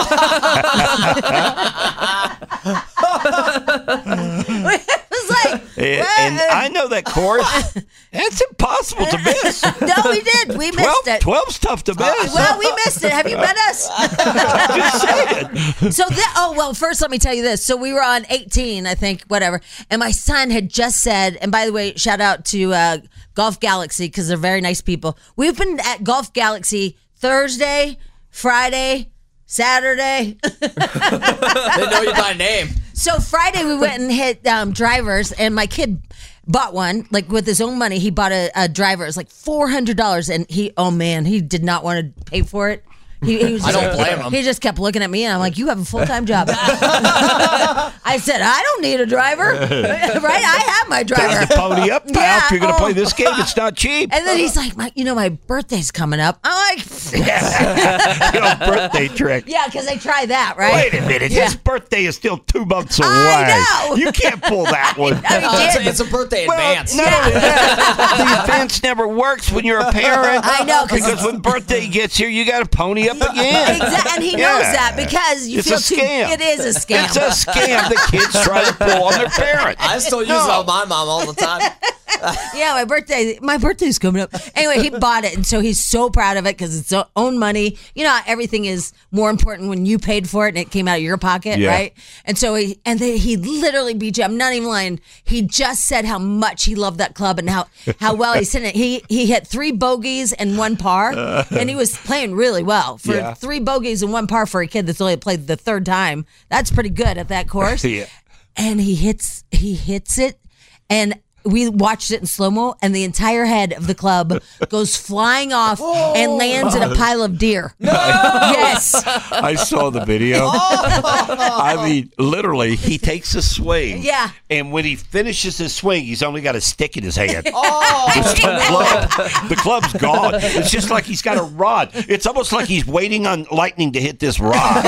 was like, And, and I know that course. That's impossible to miss. no, we did. We missed twelve, it. twelve's tough to miss. Well, we missed it. Have you met us? Just saying. So, th- oh, well, first let me tell you this. So we were on eighteen, I think, whatever. And my son had just said, and by the way, shout out to uh, Golf Galaxy because they're very nice people. We've been at Golf Galaxy Thursday, Friday, Saturday. They know you by name. So Friday we went and hit um, drivers, and my kid bought one, like with his own money. He bought a, a driver. It was like four hundred dollars, and he, oh man, he did not want to pay for it. He, he was I just, don't blame him. He just kept looking at me, and I'm like, "You have a full time job." I said, "I don't need a driver, right? I have my driver." Time to pony up, pal. Yeah, If you're going to oh. play this game, it's not cheap. And then he's like, "My, you know, my birthday's coming up." I'm like, You know, birthday trick. "Yeah, because I try that, right?" Wait a minute. Yeah. His birthday is still two months away. I know. You can't pull that one. I Uh, it's, did. a, it's a birthday Well, advance. not only that, the advance never works when you're a parent. I know, 'cause Because when birthday gets here, you got to pony up again. Exactly, and he knows Yeah. that because you It's feel a too. scam. It is a scam. It's a scam that kids try to pull on their parents. I still use No. it on my mom all the time. Yeah, my birthday. My birthday's coming up. Anyway, he bought it, and so he's so proud of it because it's his own money. You know, everything is more important when you paid for it and it came out of your pocket, Yeah. right? And so he and then he literally beat you. I'm not even lying. He just said how much he loved that club and how how well he's hitting it. He he hit three bogeys and one par, and he was playing really well for Yeah. three bogeys and one par for a kid that's only played the third time. That's pretty good at that course. Yeah. And he hits he hits it, and we watched it in slow-mo, and the entire head of the club goes flying off and lands in a pile of deer. Yes. I saw the video. I mean, literally, he takes a swing. Yeah. And when he finishes his swing, he's only got a stick in his hand. Oh, It's the club. The club's gone. It's just like he's got a rod. It's almost like he's waiting on lightning to hit this rod.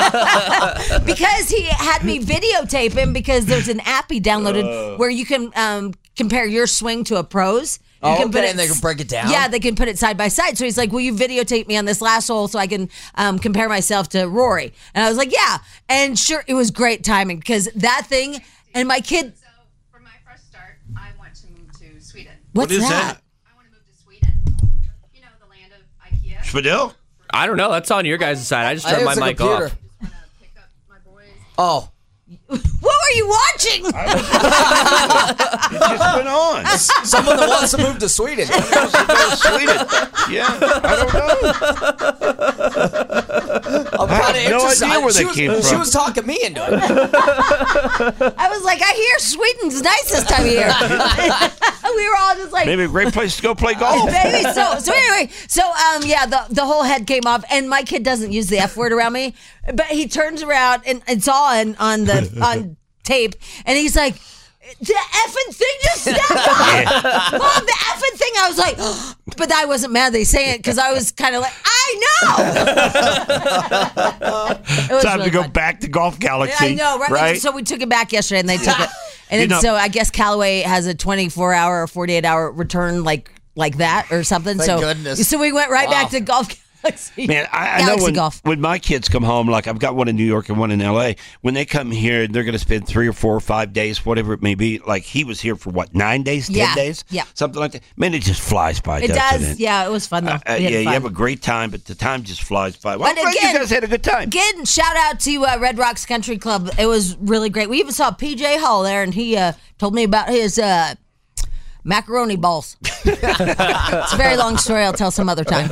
Because he had me videotape him because there's an app he downloaded Uh. where you can um, compare your swing to a pro's. You Oh, can okay, and they can break it down? Yeah, they can put it side by side. So he's like, will you videotape me on this last hole so I can um, compare myself to Rory? And I was like, yeah. And sure, it was great timing because that thing and my kid. So for my fresh start, I want to move to Sweden. What's What is that? that? I want to move to Sweden. You know, the land of IKEA. Spadil? I don't know. That's on your guys' side. I just turned my it's a mic computer. off. Just want to pick up my boys. Oh. What were you watching? It just went on. Someone that wants to move to Sweden. Sweden. Yeah, I don't know. I'm I kind have of no interested. idea where she they was, came She from. was talking me into it. I was like, I hear Sweden's nice this time of year. We were all just like, Maybe a great place to go play golf. baby. So, so anyway, so um, yeah, the the whole head came off, and my kid doesn't use the F word around me, but he turns around and it's all on on the on tape, and he's like, the effing thing just snapped off. Mom, the effing thing. I was like, but I wasn't mad they say it because I was kind of like, I know. It was Time really to go fun. back to Golf Galaxy. I know, right? right? So we took it back yesterday, and they took it, and You then, know- so I guess Callaway has a twenty-four hour or forty-eight hour return, like like that or something. Thank so, goodness. so we went right Wow. back to Golf Man, I, I know Galaxy when, Golf. when my kids come home, like I've got one in New York and one in L A, when they come here, they're going to spend three or four or five days, whatever it may be. Like he was here for what, nine days, ten Yeah, days? yeah. Something like that. Man, it just flies by. It doesn't does. It? Yeah, it was fun, though. Uh, uh, We had yeah, you fun. have a great time, but the time just flies by. Well, And I'm glad again- you guys had a good time. Again, shout out to uh, Red Rocks Country Club. It was really great. We even saw P J Hall there, and he uh, told me about his uh, macaroni balls. It's a very long story. I'll tell some other time.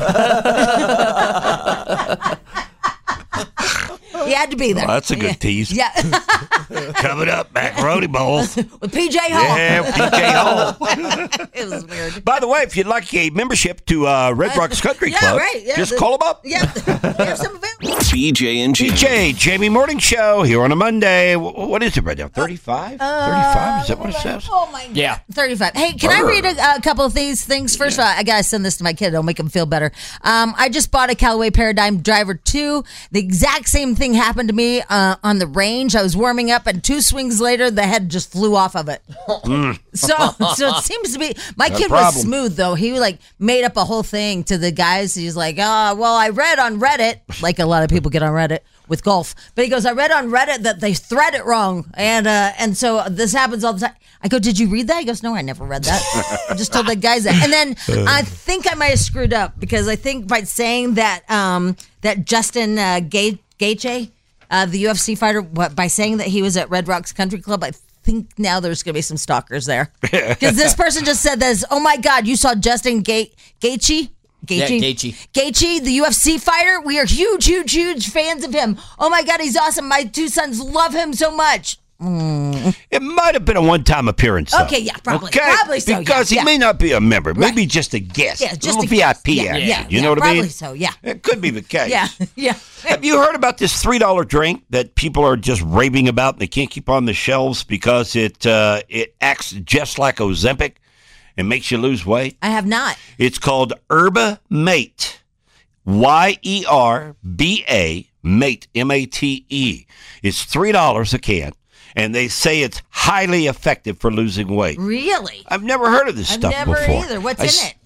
He had to be there. Well, that's a good tease. Yeah. Coming up, macaroni balls. With P J Hall. Yeah, P J Hall. It was weird. By the way, if you'd like a membership to uh, Red Rocks Country Yeah, Club, right, yeah, just the- call them up. Yeah. We have some available. B J and Jamie. B J, Jamie Morning Show here on a Monday. Wh- What is it right now? thirty-five? thirty-five? Is that what it says? Oh, my God. Yeah. thirty-five. Hey, can I Brr. read a, a couple of these things? First of all, I got to send this to my kid. It'll make him feel better. Um, I just bought a Callaway Paradigm Driver two. The exact same thing happened to me uh, on the range. I was warming up, and two swings later, the head just flew off of it. So, so it seems to be. My Not a kid was problem. smooth, though. He like made up a whole thing to the guys. He's like, oh, well, I read on Reddit, like a lot of people get on Reddit with golf. But he goes, I read on Reddit that they thread it wrong. And uh, and so this happens all the time. I go, did you read that? He goes, no, I never read that. I just told the guys that. And then I think I might have screwed up because I think by saying that um, that Justin uh, Ga- Gaethje, uh, the U F C fighter, what, by saying that he was at Red Rocks Country Club, I think now there's going to be some stalkers there. Because this person just said this, oh my God, you saw Justin Ga- Gaethje? Yeah, Gaethje. Gaethje. Gaethje, the U F C fighter. We are huge, huge, huge fans of him. Oh my God, he's awesome. My two sons love him so much. Mm. It might have been a one-time appearance, though. Okay, yeah, probably. Okay? Probably so, yeah, Because he yeah. may not be a member. Maybe just a guest. Yeah, just a little a V I guest. P Yeah, action. yeah, you yeah, know what I probably mean? so, yeah. It could be the case. Yeah, yeah. Have you heard about this three dollar drink that people are just raving about and they can't keep on the shelves because it uh, it acts just like Ozempic and makes you lose weight? I have not. It's called Yerba Mate. Y E R B A, Mate, M A T E. It's three dollars a can, and they say it's highly effective for losing weight. Really? I've never heard of this I've stuff never before. either. What's I in s- it?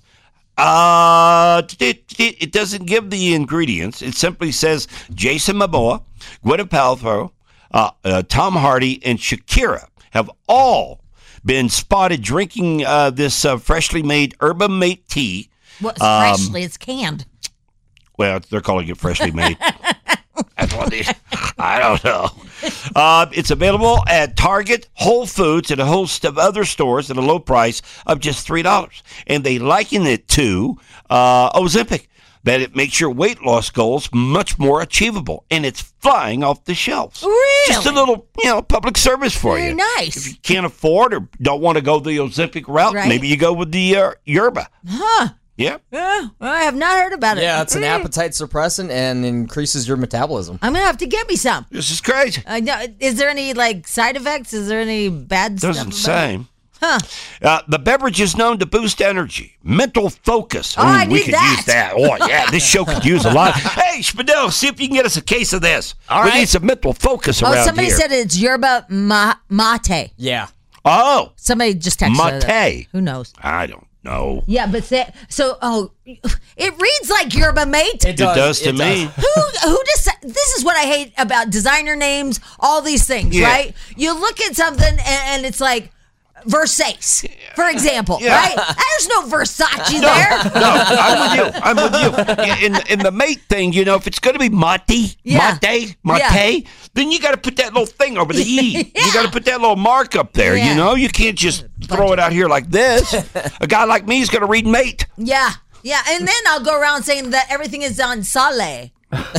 Uh, it, it, it doesn't give the ingredients. It simply says Jason Momoa, Gwyneth Paltrow, uh, uh, Tom Hardy, and Shakira have all been spotted drinking uh, this uh, freshly made Yerba Mate tea. What's Um, freshly? It's canned. Well, they're calling it freshly made. That's what it is. I don't know. Uh, it's available at Target, Whole Foods, and a host of other stores at a low price of just three dollars. And they liken it to uh, Ozempic, that it makes your weight loss goals much more achievable. And it's flying off the shelves. Really? Just a little, you know, public service for Very you. nice. If you can't afford or don't want to go the Ozempic route, Right. maybe you go with the uh, Yerba. Huh. Yeah. Yeah, I have not heard about it. Yeah, it's an Mm. appetite suppressant and increases your metabolism. I'm gonna have to get me some. This is crazy. I know. Is there any like side effects? Is there any bad Doesn't stuff? about it? say. Huh. Uh, the beverage is known to boost energy, mental focus. Oh, I we need could that. use that. Oh, yeah, this show could use a lot. Hey, Spadell, see if you can get us a case of this. All we right. need some mental focus Oh, around somebody here. said it's yerba ma- mate. Yeah. Oh, Somebody just texted Mate. it. Who knows? I don't know. Yeah, but say, so oh, it reads like yerba mate. It does to me. Who who deci- This is what I hate about designer names. All these things, Yeah. right? You look at something and, and it's like Versace, for example, Yeah. right? There's no Versace No, there. no, I'm with you. I'm with you. In, in the mate thing, you know, if it's going to be mate, Yeah. mate, mate, Yeah. then you got to put that little thing over the E. You got to put that little mark up there, Yeah. you know? You can't just throw it out here like this. A guy like me is going to read mate. Yeah, yeah, and then I'll go around saying that everything is on Sale.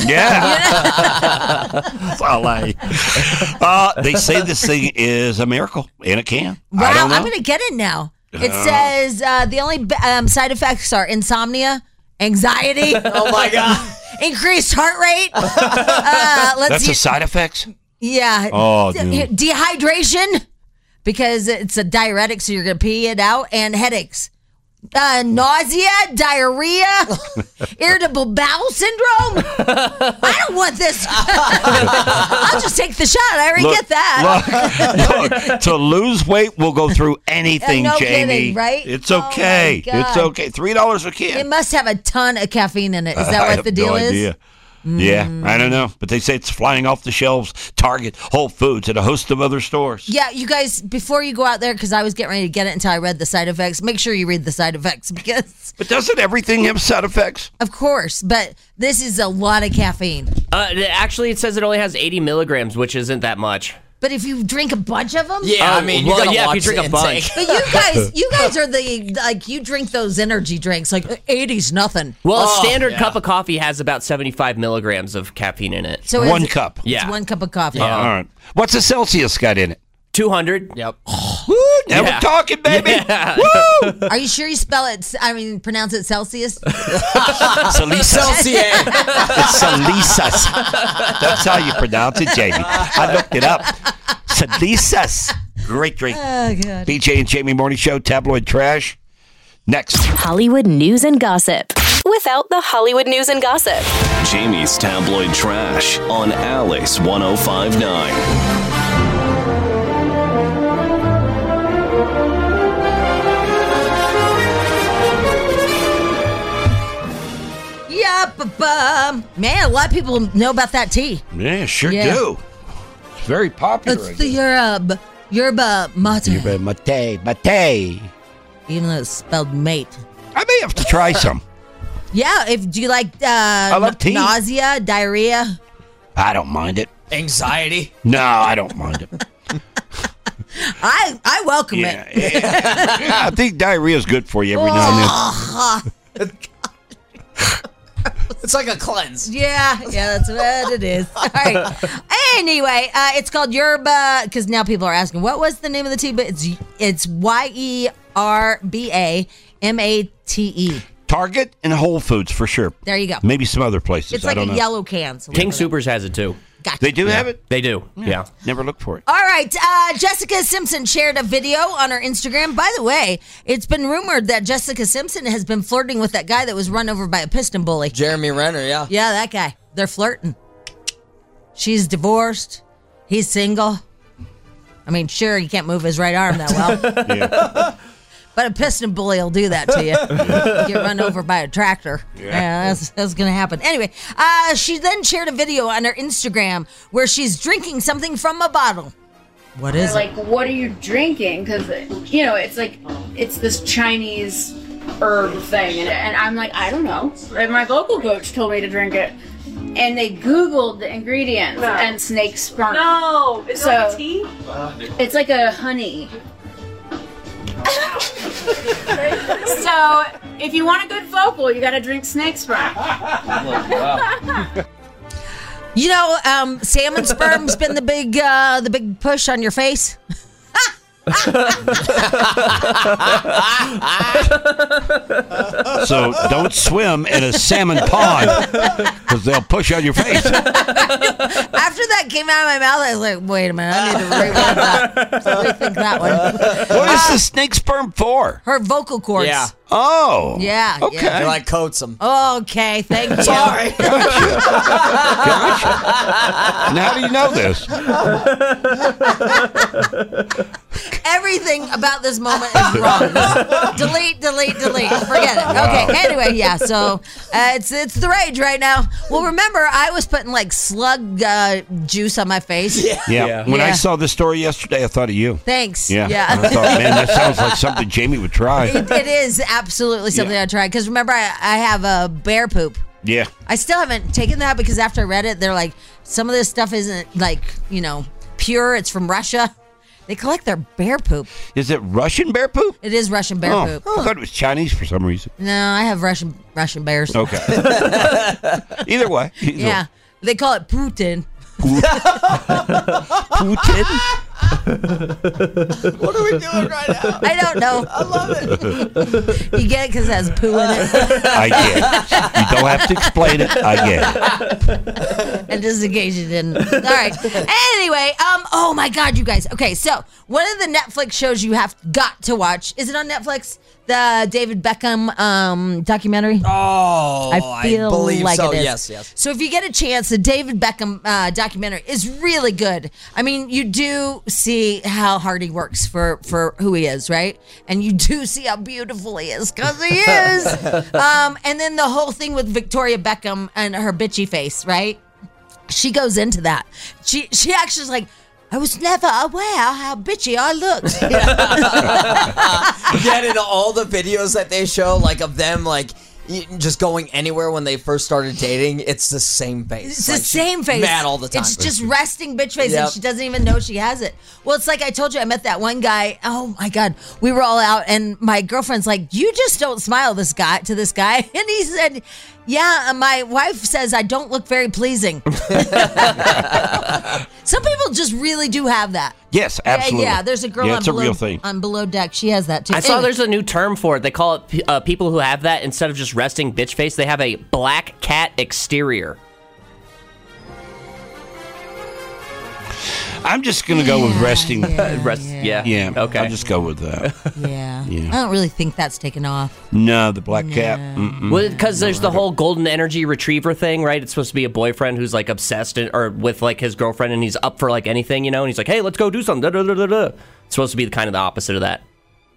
Yeah. Sale. Uh, they say this thing is a miracle in a can. I Wow, don't know. I'm gonna get it now. It Uh. says uh, the only um, side effects are insomnia, anxiety. Oh my God. Increased heart rate. Uh, let's That's see. a side effects? Yeah. Oh, De- dude. Dehydration because it's a diuretic, so you're gonna pee it out, and headaches. Uh, nausea, diarrhea, irritable bowel syndrome. I don't want this. I'll just take the shot. I already Look, get that. Look, look, to lose weight, we'll go through anything, no Jamie. kidding, right? It's Oh, okay. my God. It's okay. Three dollars a can. It must have a ton of caffeine in it. Is that I what have the deal no is? idea. Yeah, I don't know, but they say it's flying off the shelves. Target, Whole Foods, and a host of other stores. Yeah, you guys, before you go out there, because I was getting ready to get it until I read the side effects, make sure you read the side effects because. But doesn't everything have side effects? Of course, but this is a lot of caffeine. Uh, actually, it says it only has eighty milligrams, which isn't that much. But if you drink a bunch of them, Yeah, I mean, you well, gotta yeah, if you watch drink the a bunch. intake. But you guys, you guys are the like you drink those energy drinks like eighty's nothing. Well, Oh, a standard yeah. cup of coffee has about seventy-five milligrams of caffeine in it. So One it's, cup. It's Yeah. one cup of coffee. All right. What's the Celsius got in it? two hundred. Yep. Woo, now Yeah. we're talking, baby. Yeah. Woo! Are you sure you spell it? I mean, pronounce it Celsius. Celsius. Celsius. It's Celsius. That's how you pronounce it, Jamie. I looked it up. Celsius. Great drink. Oh God. B J and Jamie Morning Show, Tabloid Trash. Next. Hollywood news and gossip without the Hollywood news and gossip. Jamie's Tabloid Trash on Alice one oh five point nine. Yup, um, man, a lot of people know about that tea. Yeah, sure Yeah. do. It's very popular. It's the yerba, yerba mate. Yerba mate, mate. Even though it's spelled mate. I may have to try some. Yeah, if do you like uh, love tea. nausea, diarrhea? I don't mind it. Anxiety. No, I don't mind it. I I welcome Yeah, it. yeah, yeah, I think diarrhea is good for you every now and then. It's like a cleanse. Yeah, yeah, that's what it is. All right. Anyway, uh, it's called yerba because now people are asking, what was the name of the tea? But it's it's Y E R B A M A T E. Target and Whole Foods for sure. There you go. Maybe some other places. It's I like a don't know. yellow can. So King look for that. Soopers has it too. Gotcha. They do have it? They do. Yeah. Never looked for it. All right. Uh, Jessica Simpson shared a video on her Instagram. By the way, it's been rumored that Jessica Simpson has been flirting with that guy that was run over by a piston bully. Jeremy Renner, yeah. Yeah, that guy. They're flirting. She's divorced. He's single. I mean, sure, he can't move his right arm that well. Yeah. But a piston bully will do that to you. Get run over by a tractor. Yeah, that's, that's going to happen. Anyway, uh, she then shared a video on her Instagram where she's drinking something from a bottle. What is They're it? like, what are you drinking? Because, you know, it's like, it's this Chinese herb thing. And, and I'm like, I don't know. And my vocal coach told me to drink it. And they Googled the ingredients No. and snake sperm. No, is so, that a tea? It's like a honey. So, if you want a good vocal, you gotta drink snake sperm. You know, um, salmon sperm's been the big, uh, the big push on your face. So don't swim in a salmon pond because they'll push on your face. After that came out of my mouth, I was like, wait a minute, I need to rewind that. So rethink that one. What is the snake sperm for? Her vocal cords. Yeah. Oh. Yeah. Okay. yeah. It like coats them. Okay, thank you. Sorry. Gotcha. Gotcha. And how do you know this? Everything about this moment is wrong. delete, delete, delete. Forget it. Okay. Anyway, yeah. So uh, it's it's the rage right now. Well, remember, I was putting like slug uh, juice on my face. Yeah. Yeah. Yeah. When I Yeah. saw this story yesterday, I thought of you. Thanks. Yeah. Yeah. I thought, man, that sounds like something Jamie would try. it, it is absolutely something Yeah. I tried. Because remember, I, I have a bear poop. Yeah. I still haven't taken that because after I read it, they're like, some of this stuff isn't like, you know, pure. It's from Russia. They collect their bear poop. Is it Russian bear poop? It is Russian bear oh, poop. I thought it was Chinese for some reason. No, I have Russian Russian bears. Okay. Either way. Either Yeah. They call it Putin. Putin? What are we doing right now? I don't know. I love it. You get it because it has poo in it. I get it. You don't have to explain it. I get it. And just in case you didn't. All right. Anyway, um, oh my God, you guys. Okay, so one of the Netflix shows you have got to watch. Is it on Netflix? the David Beckham um, documentary? Oh, I feel I believe like so. it is. Yes, yes. So if you get a chance, the David Beckham uh, documentary is really good. I mean, you do see how hard he works for, for who he is, right? And you do see how beautiful he is, because he is. um, and then the whole thing with Victoria Beckham and her bitchy face, right? She goes into that. She she actually is like, I was never aware how bitchy I looked. Yet in all the videos that they show, like of them, like just going anywhere when they first started dating, it's the same face. It's like, the same face. Mad all the time. It's just resting bitch face, Yep. and she doesn't even know she has it. Well, it's like I told you, I met that one guy. Oh my God, we were all out, and my girlfriend's like, "You just don't smile this guy to this guy," and he said, "Yeah, my wife says I don't look very pleasing." Some people just really do have that. Yes, absolutely. Yeah, yeah, there's a girl yeah, on, it's a below, real thing. on Below Deck. She has that too. I saw Anyway. there's a new term for it. They call it p- uh, people who have that, instead of just resting bitch face, they have a black cat exterior. I'm just going to go with resting. Yeah, Rest, yeah. yeah. Yeah, Okay. I'll just go with that. Yeah. Yeah. I don't really think that's taken off. No, the black cat. Mm-mm. Well, because there's the whole golden energy retriever thing, right? It's supposed to be a boyfriend who's like obsessed in, or with like his girlfriend, and he's up for like anything, you know. And he's like, "Hey, let's go do something." Da, da, da, da, da. It's supposed to be kind of the opposite of that.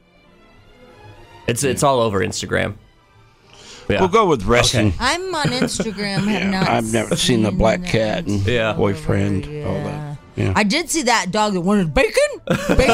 It's it's all over Instagram. Yeah. We'll go with resting. Okay. I'm on Instagram. Have not I've never seen the black cat and Yeah. boyfriend, all that. Yeah. I did see that dog that wanted bacon. Bacon.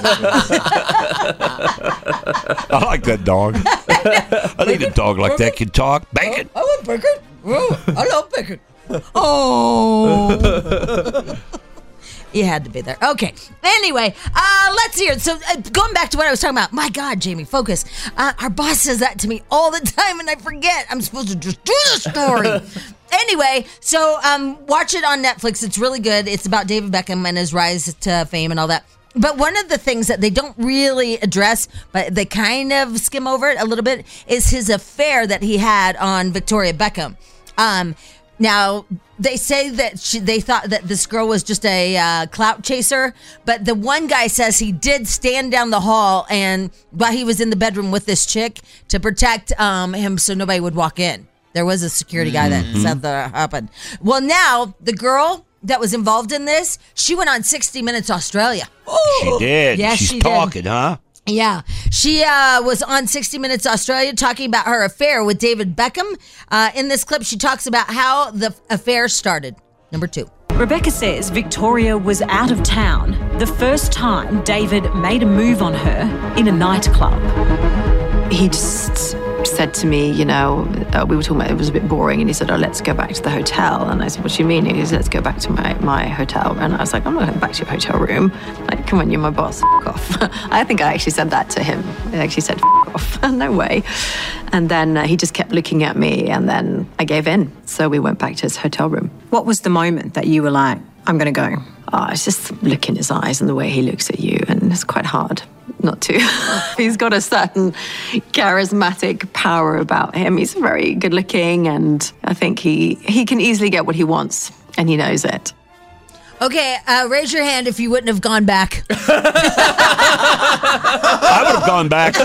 I like that dog. I think a dog like that can talk. Bacon. I want bacon. Oh, I love bacon. Oh. You had to be there. Okay. Anyway, uh, let's hear it. So, uh, going back to what I was talking about. My God, Jamie, focus. Uh, our boss says that to me all the time, and I forget. I'm supposed to just do the story. Anyway, so um, watch it on Netflix. It's really good. It's about David Beckham and his rise to fame and all that. But one of the things that they don't really address, but they kind of skim over it a little bit, is his affair that he had on Victoria Beckham. Um, now, they say that she, they thought that this girl was just a uh, clout chaser, but the one guy says he did stand down the hall and while he was in the bedroom with this chick to protect um, him so nobody would walk in. There was a security guy that Mm-hmm. said that happened. Well, now the girl that was involved in this, she went on sixty minutes Australia. She did. Yes, She's she did. talking, huh? Yeah, she uh, was on sixty minutes Australia talking about her affair with David Beckham. Uh, in this clip, she talks about how the affair started. Number two. Rebecca says Victoria was out of town the first time David made a move on her in a nightclub. He just said to me, you know, uh, we were talking about it was a bit boring, and he said, oh, let's go back to the hotel. And I said, what do you mean? He said, let's go back to my, my hotel. And I was like, I'm not going back to your hotel room. Like, come on, you're my boss, f*** off. I think I actually said that to him. I actually said, f*** off, no way. And then uh, he just kept looking at me, and then I gave in. So we went back to his hotel room. What was the moment that you were like, I'm going to go? Oh, it's just the look in his eyes and the way he looks at you, and it's quite hard not to. He's got a certain charismatic power about him. He's very good looking, and I think he, he can easily get what he wants, and he knows it. Okay, uh, raise your hand if you wouldn't have gone back. I would have gone back.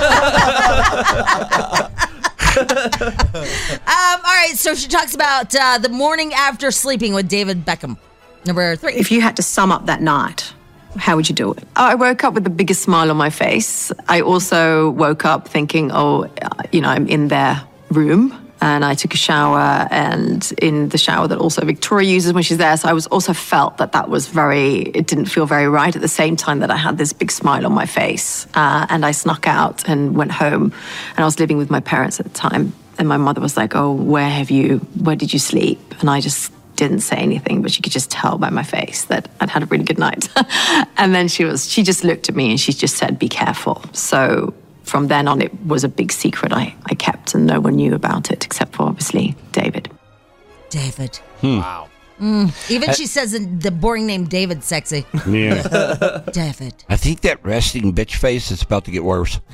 um, all right, so she talks about uh, the morning after sleeping with David Beckham. Number three. If you had to sum up that night, how would you do it? I woke up with the biggest smile on my face. I also woke up thinking, oh, you know, I'm in their room. And I took a shower, and in the shower that also Victoria uses when she's there. So I was also felt that that was very, it didn't feel very right at the same time that I had this big smile on my face. Uh, and I snuck out and went home. And I was living with my parents at the time. And my mother was like, oh, where have you, where did you sleep? And I just didn't say anything, but she could just tell by my face that I'd had a really good night. And then she was, she just looked at me and she just said, be careful. So from then on, it was a big secret I, I kept, and no one knew about it except for obviously David. David. Hmm. Wow. Mm. Even Uh, she says the- the boring name David's sexy. Yeah. David. I think that resting bitch face is about to get worse.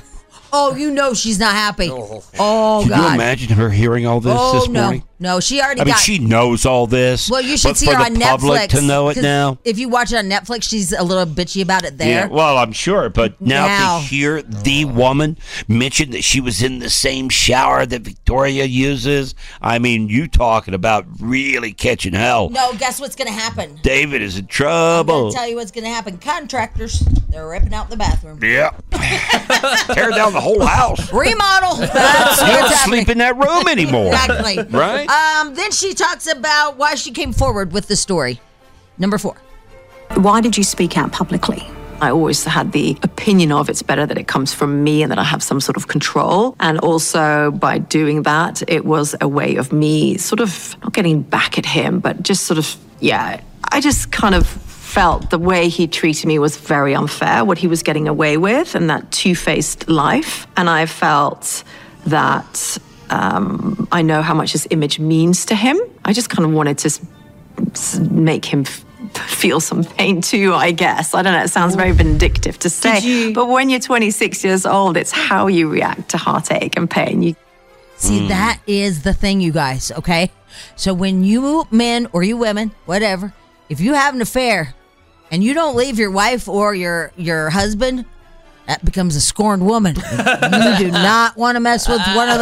Oh, you know she's not happy. Oh, oh Can God. you imagine her hearing all this oh, this no. morning? No, she already I mean, got... she knows all this. Well, you should but see for her the on public Netflix. to know it 'cause now. If you watch it on Netflix, she's a little bitchy about it there. Yeah, well, I'm sure. But now, Now. to hear the woman mention that she was in the same shower that Victoria uses, I mean, you talking about really catching hell. No, guess what's going to happen? David is in I'm trouble. going to tell you what's going to happen. Contractors, they're ripping out the bathroom. Yeah. Tear down the whole house. Remodel. That's You what's don't happening. sleep in that room anymore. Exactly. Right? Um, then she talks about why she came forward with the story. Number four. Why did you speak out publicly? I always had the opinion of it's better that it comes from me and that I have some sort of control. And also by doing that, it was a way of me sort of not getting back at him, but just sort of, yeah, I just kind of felt the way he treated me was very unfair, what he was getting away with and that two-faced life. And I felt that um, I know how much this image means to him. I just kind of wanted to s- s- make him f- feel some pain too, I guess. I don't know, it sounds very vindictive to say, but when you're twenty-six years old, it's how you react to heartache and pain. You See, that is the thing, you guys, okay? So when you men or you women, whatever, if you have an affair and you don't leave your wife or your, your husband, that becomes a scorned woman. You do not want to mess with one of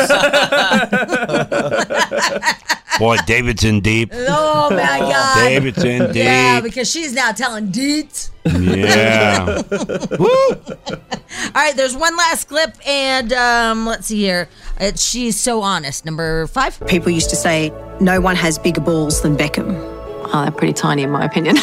those. Boy, David's in deep. Oh, my God. David's in deep. Yeah, because she's now telling deets. Yeah. All right, there's one last clip, and um, let's see here. It's, she's so honest. Number five. People used to say, no one has bigger balls than Beckham. Oh, they're pretty tiny in my opinion.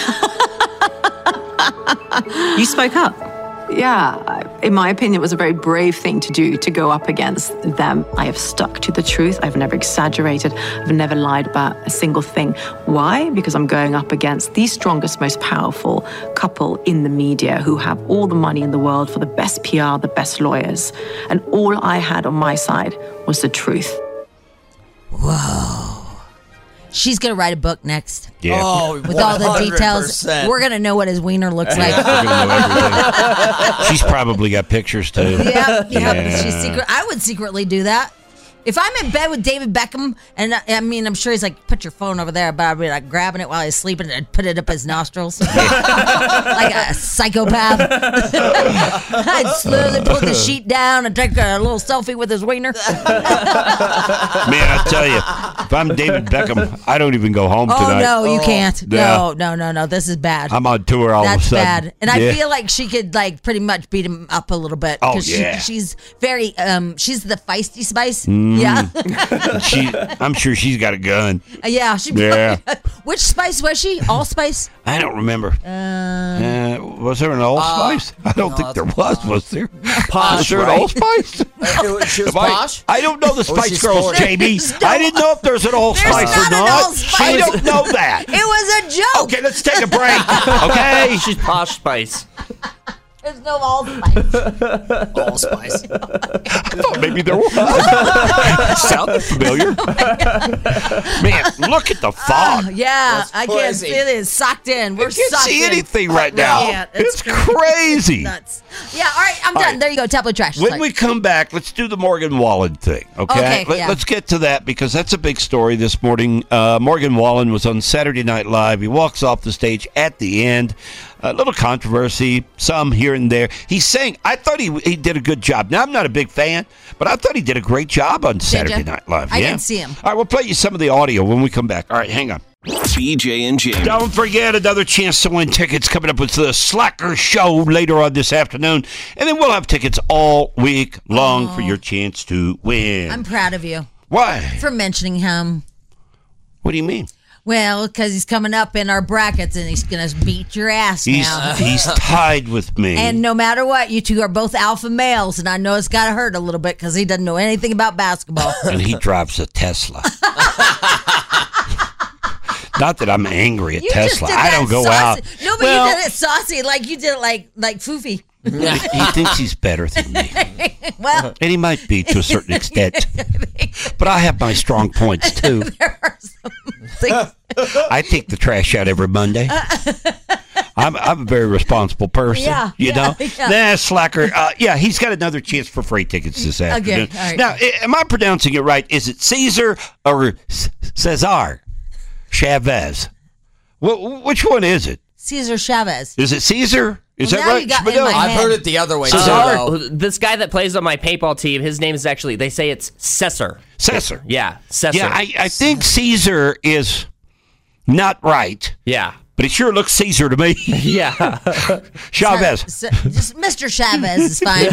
You spoke up. Yeah, in my opinion, it was a very brave thing to do, to go up against them. I have stuck to the truth. I've never exaggerated. I've never lied about a single thing. Why? Because I'm going up against the strongest, most powerful couple in the media who have all the money in the world for the best P R, the best lawyers. And all I had on my side was the truth. Whoa. She's going to write a book next. Yeah. Oh, with all the one hundred details. percent. We're going to know what his wiener looks like. We're gonna know everything. She's probably got pictures too. Yep, yep. Yeah. She's secret. I would secretly do that. If I'm in bed with David Beckham, and I, I mean, I'm sure he's like, put your phone over there, but I'd be like grabbing it while he's sleeping and put it up his nostrils. Like a psychopath. I'd slowly pull the sheet down and take a little selfie with his wiener. Man, I tell you, if I'm David Beckham, I don't even go home Oh, tonight. no, you can't. Yeah. No, no, no, no. This is bad. I'm on tour all That's of a sudden. bad. And I Yeah. feel like she could like pretty much beat him up a little bit. Oh, 'cause yeah. She, she's very, um, she's the feisty spice. Mm. Yeah. she, I'm sure she's got a gun. Uh, yeah. She Yeah. Which spice was she? Allspice? I don't remember. Uh, Uh, was there an allspice? I don't think there was. Was there? Posh, was there right? an allspice? She was Am I- posh? I don't know the Or Spice she's Girls, sporty? Jamie. I didn't know if there's an allspice There's or not an not. allspice. I don't know that. It was a joke. Okay, let's take a break. Okay. She's Posh Spice. There's no allspice. Allspice. I thought maybe there was. Sounded familiar. Man, look at the fog. Oh, yeah. That's I can't crazy. feel it. It's socked in. We're I can't socked see in. anything right I now. can't. It's crazy. Nuts. Yeah, all right. I'm All done. right. There you go. Tablet trash. When Sorry. we come back, let's do the Morgan Wallen thing, okay? Okay, Let, yeah. Let's get to that because that's a big story this morning. Uh, Morgan Wallen was on Saturday Night Live. He walks off the stage at the end. A little controversy, some here and there. He's saying, I thought he he did a good job. Now, I'm not a big fan, but I thought he did a great job on Saturday ya? Night Live. I yeah? didn't see him. All right, we'll play you some of the audio when we come back. All right, hang on. B J and Jamie. Don't forget, another chance to win tickets coming up with the Slacker Show later on this afternoon. And then we'll have tickets all week long for your chance to win. I'm proud of you Why? for mentioning him. What do you mean? Well, because he's coming up in our brackets and he's going to beat your ass He's now. he's tied with me. And no matter what, you two are both alpha males, and I know it's got to hurt a little bit because he doesn't know anything about basketball. And he drives a Tesla. Not that I'm angry at You just Tesla. did I that don't go saucy. out. No, but Well, you did it saucy, like you did it like like foofy. he, he thinks he's better than me. Well, And he might be to a certain extent. But I have my strong points, too. there are some things. I take the trash out every Monday. I'm I'm a very responsible person. Yeah, you yeah, know. yeah. Nah, slacker. Uh, yeah, he's got another chance for free tickets this afternoon. Okay, all right. Now, i- am I pronouncing it right? Is it Caesar or C- Cesar Chavez? Wh- which one is it? Cesar Chavez. Is it Caesar? Is Well, that now right? you got me in Spadil? my I've head. heard it the other way. too, Uh, though. this guy that plays on my paintball team, his name is actually, they say it's Cesar. Cesar. Yeah, Cesar. Yeah, I, I think Caesar is not right. Yeah. But it sure looks Caesar to me. Yeah. Chavez. So- just Mister Chavez is fine.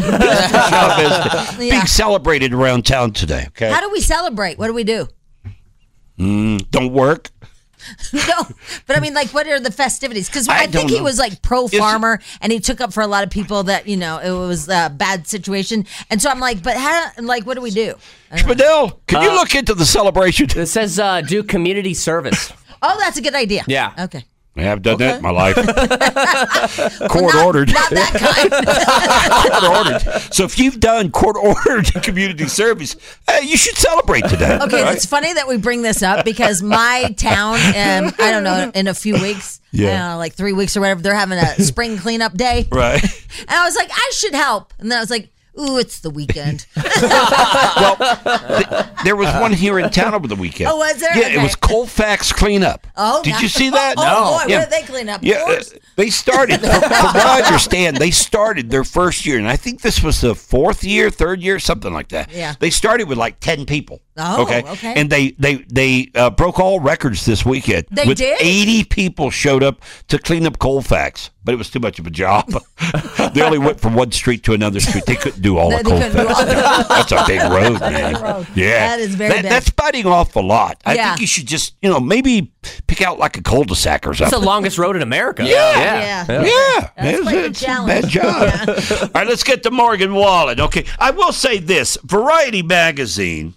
Chavez. Yeah. Being celebrated around town today. Okay. How do we celebrate? What do we do? Mm, don't work. No, but I mean, like, what are the festivities? Because I, I think don't he know. was like pro Is it- farmer, and he took up for a lot of people that you know it was a bad situation. And so I'm like, but how? Like, what do we do? Spadil, can you Uh, look into the celebration? It says uh, do community service. Oh, that's a good idea. Yeah. Okay. Yeah, I've done that in my life. Court Well, not- ordered. Not that kind. Court ordered. So if you've done court ordered community service, hey, you should celebrate today. Okay, right? it's funny that we bring this up because my town, um, I don't know, in a few weeks, Yeah. I don't know, like three weeks or whatever, they're having a spring cleanup day. Right. And I was like, I should help. And then I was like, ooh, it's the weekend. Well, th- there was one here in town over the weekend. Oh, was there? Yeah, Okay. it was Colfax cleanup. Oh, did now- you see that? Oh, no. boy, Yeah. what did they clean up? Yeah, uh, Floors? they started, from, from what I understand, they started their first year, and I think this was the fourth year, third year, something like that. Yeah. They started with like ten people. Oh, okay. okay. And they they they uh, broke all records this weekend. They with did? eighty people showed up to clean up Colfax, but it was too much of a job. They only went from one street to another street. They couldn't do all They of couldn't do Colfax. all that. That's a big road, man. road. Yeah, That is very big. That's biting off a lot. I Yeah. think you should just, you know, maybe pick out like a cul-de-sac or It's something. the longest road in America. Yeah. Yeah. Yeah. Yeah, That's it's, quite the it's a challenge. bad job. All right, let's get to Morgan Wallen. Okay, I will say this: Variety magazine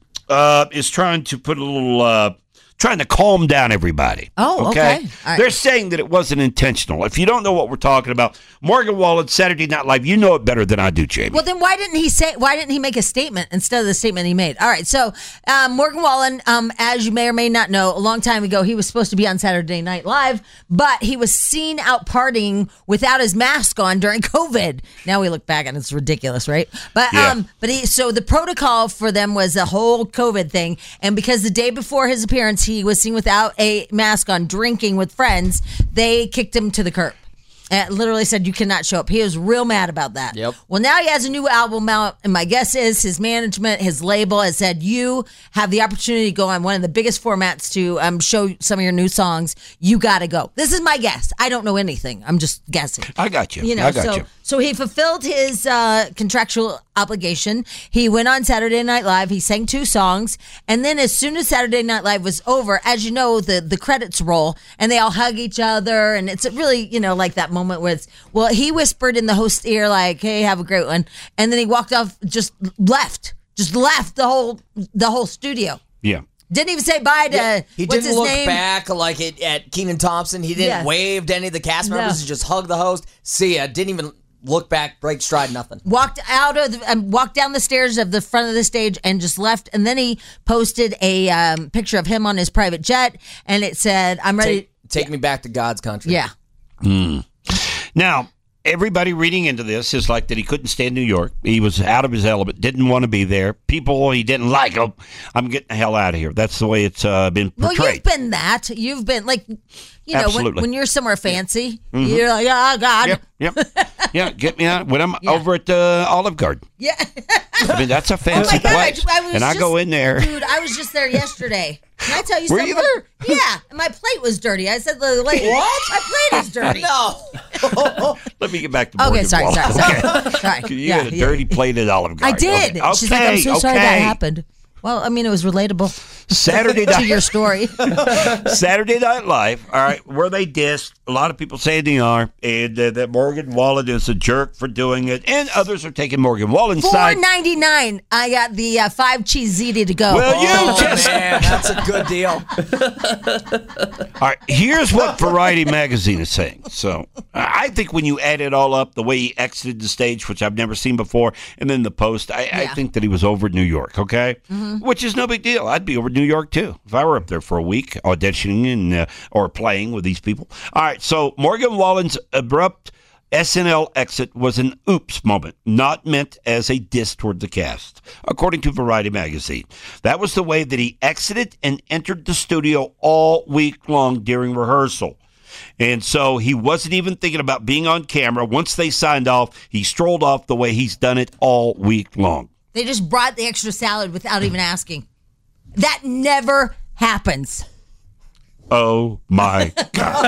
uh, is trying to put a little, uh, trying to calm down everybody. Oh, okay. All right. They're saying that it wasn't intentional. If you don't know what we're talking about, Morgan Wallen, Saturday Night Live, you know it better than I do, Jamie. Well, then why didn't he say? Why didn't he make a statement instead of the statement he made? All right, so um, Morgan Wallen, um, as you may or may not know, a long time ago he was supposed to be on Saturday Night Live, but he was seen out partying without his mask on during COVID. Now we look back and it's ridiculous, right? But Yeah. um, but he so the protocol for them was a whole COVID thing, and because the day before his appearance he was seen without a mask on drinking with friends, they kicked him to the curb. And literally said you cannot show up. He was real mad about that. Yep. Well, now he has a new album out, and my guess is his management, his label, has said you have the opportunity to go on one of the biggest formats to um, show some of your new songs. You got to go. This is my guess. I don't know anything. I'm just guessing. I got you. You know, I got so you. so he fulfilled his uh, contractual obligation. He went on Saturday Night Live. He sang two songs, and then as soon as Saturday Night Live was over, as you know, the the credits roll, and they all hug each other, and it's really, you know, like that moment where it's, well, he whispered in the host's ear like, "Hey, have a great one," and then he walked off, just left, just left the whole the whole studio. Yeah. Didn't even say bye to Yeah, he what's didn't his look name? back like it at Keenan Thompson. He didn't Yeah. wave to any of the cast No. members. He just hugged the host. See ya. Didn't even look back, break stride, nothing. Walked out of the, um, walked down the stairs of the front of the stage and just left. And then he posted a um, picture of him on his private jet, and it said, "I'm ready." Take, take me back to God's country. Yeah. Mm. Now, everybody reading into this is like that he couldn't stand New York. He was out of his element, didn't want to be there. People, he didn't like them. I'm getting the hell out of here. That's the way it's uh, been Well, portrayed. you've been that. You've been like, you know, when, Absolutely. when you're somewhere fancy, Mhm. you're like, oh God. Yep, yep. Yeah, get me out. When I'm over at uh, Olive Garden. Yeah. I mean, that's a fancy Oh my God, I- place. I was and I just- go in there. Dude, I was just there yesterday. Can I tell you Were something? you there? Yeah, and my plate was dirty. I said the lady, What? My plate is dirty. No. Let me get back to Okay, Morgan sorry, Wallen. sorry, sorry. Okay. Sorry. You Yeah, had a yeah. dirty plate at Olive I Garden. did. Okay. She's like, I'm so sorry that okay. happened. Well, I mean, it was relatable. Saturday to night. your story. Saturday Night Live, all right, where they dissed. A lot of people saying they are, and uh, that Morgan Wallen is a jerk for doing it, and others are taking Morgan Wallen's Four side. ninety nine. I got the uh, five cheese ziti to go. Well, you Oh, just man, that's a good deal. All right, here's what Variety magazine is saying. So I think when you add it all up, the way he exited the stage, which I've never seen before, and then the post, I, I Yeah. think that he was over in New York, okay? Mhm. Which is no big deal. I'd be over in New York, too, if I were up there for a week auditioning and uh, or playing with these people. All right, so Morgan Wallen's abrupt S N L exit was an oops moment, not meant as a diss toward the cast, according to Variety magazine. That was the way that he exited and entered the studio all week long during rehearsal. And so he wasn't even thinking about being on camera. Once they signed off, he strolled off the way he's done it all week long. They just brought the extra salad without even asking. That never happens. Oh, my God.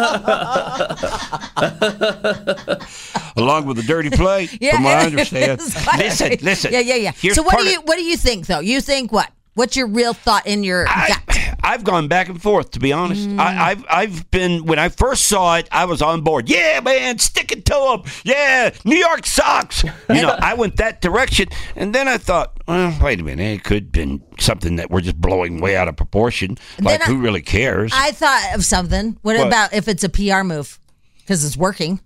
Along with the dirty plate, Yeah, from what I understand. Listen, listen. Yeah, yeah, yeah. Here's So what part do of- you what do you think though? You think what? What's your real thought in your gut? I've gone back and forth, to be honest. Mm. I, I've I've been, when I first saw it, I was on board. Yeah, man, stick it to them. Yeah, New York sucks. You know, I went that direction. And then I thought, well, wait a minute. It could have been something that we're just blowing way out of proportion. Like, Then I- who really cares? I thought of something. What, What? about if it's a P R move? Because it's working.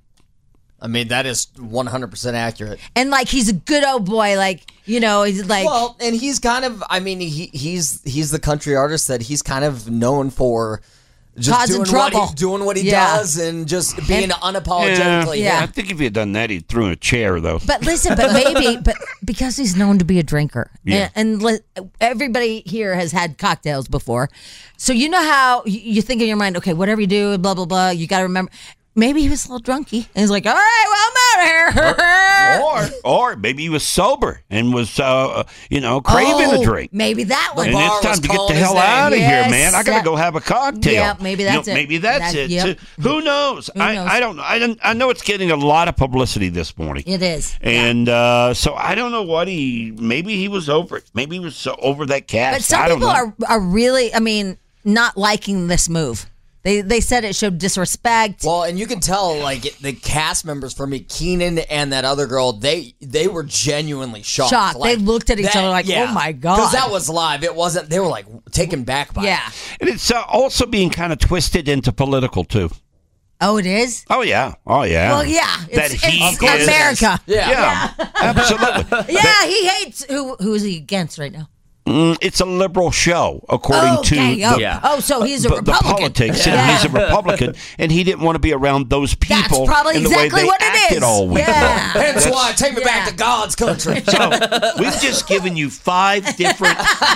I mean, that is one hundred percent accurate. And like he's a good old boy, like you know, he's like Well, and he's kind of, I mean, he he's he's the country artist that he's kind of known for just Causing doing trouble. what he, doing what he Yeah. does and just being And- unapologetically Yeah. him. I think if he had done that, he'd thrown a chair, though. But listen, but maybe, but because he's known to be a drinker, Yeah. and, and li- everybody here has had cocktails before, so you know how you, you think in your mind, okay, whatever you do, blah blah blah, you got to remember. Maybe he was a little drunky, and he's like, "All right, well, I'm out of here." Or, or maybe he was sober and was, uh, you know, craving Oh, a drink. Maybe that one. And it's time to get the hell out of here, man. I got to go have a cocktail. Yeah, maybe You know, that's it. Maybe that's That- it. yep. Who knows? Who I, knows? I don't know. I, don't, I know it's getting a lot of publicity this morning. It is. And uh, so I don't know what he, maybe he was over it. Maybe he was so over that cast. But some I don't people know. are are really, I mean, not liking this move. They they said it showed disrespect. Well, and you can tell, like, the cast members for me, Keenan and that other girl, they they were genuinely shocked. Shocked. Like, They looked at each other like, oh, my God. Because that was live. It wasn't, they were, like, taken back by Yeah. it. And it's uh, also being kind of twisted into political, too. Oh, it is? Oh, yeah. Oh, yeah. Well, yeah. That It's, he it's is- America. Yeah. Yeah, absolutely. Yeah, he hates. Who Who is he against right now? Mm, it's a liberal show, according Okay, to oh, the, yeah. oh, so he's a the, the Republican. politics, Yeah. and he's a Republican, and he didn't want to be around those people. That's probably in the exactly way they what it acted is. all week. Yeah. long. Hence That's- why, take me back to God's country. So we've just given you five different.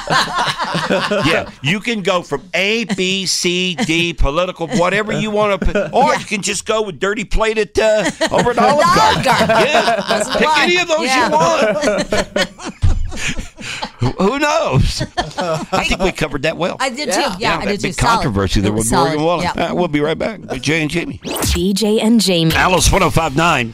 Yeah, you can go from A, B, C, D, political, whatever you want to, or you can just go with dirty plate at uh, over at Olive Garden. Yeah, Doesn't pick lie. any of those Yeah. you want. Who who knows? I think we covered that well. I did too. Yeah, I that did too. big Solid. controversy there It was with Morgan solid. Wallen. Yeah. Uh, we'll be right back with Jay and Jamie. B J and Jamie. Alice one oh five point nine.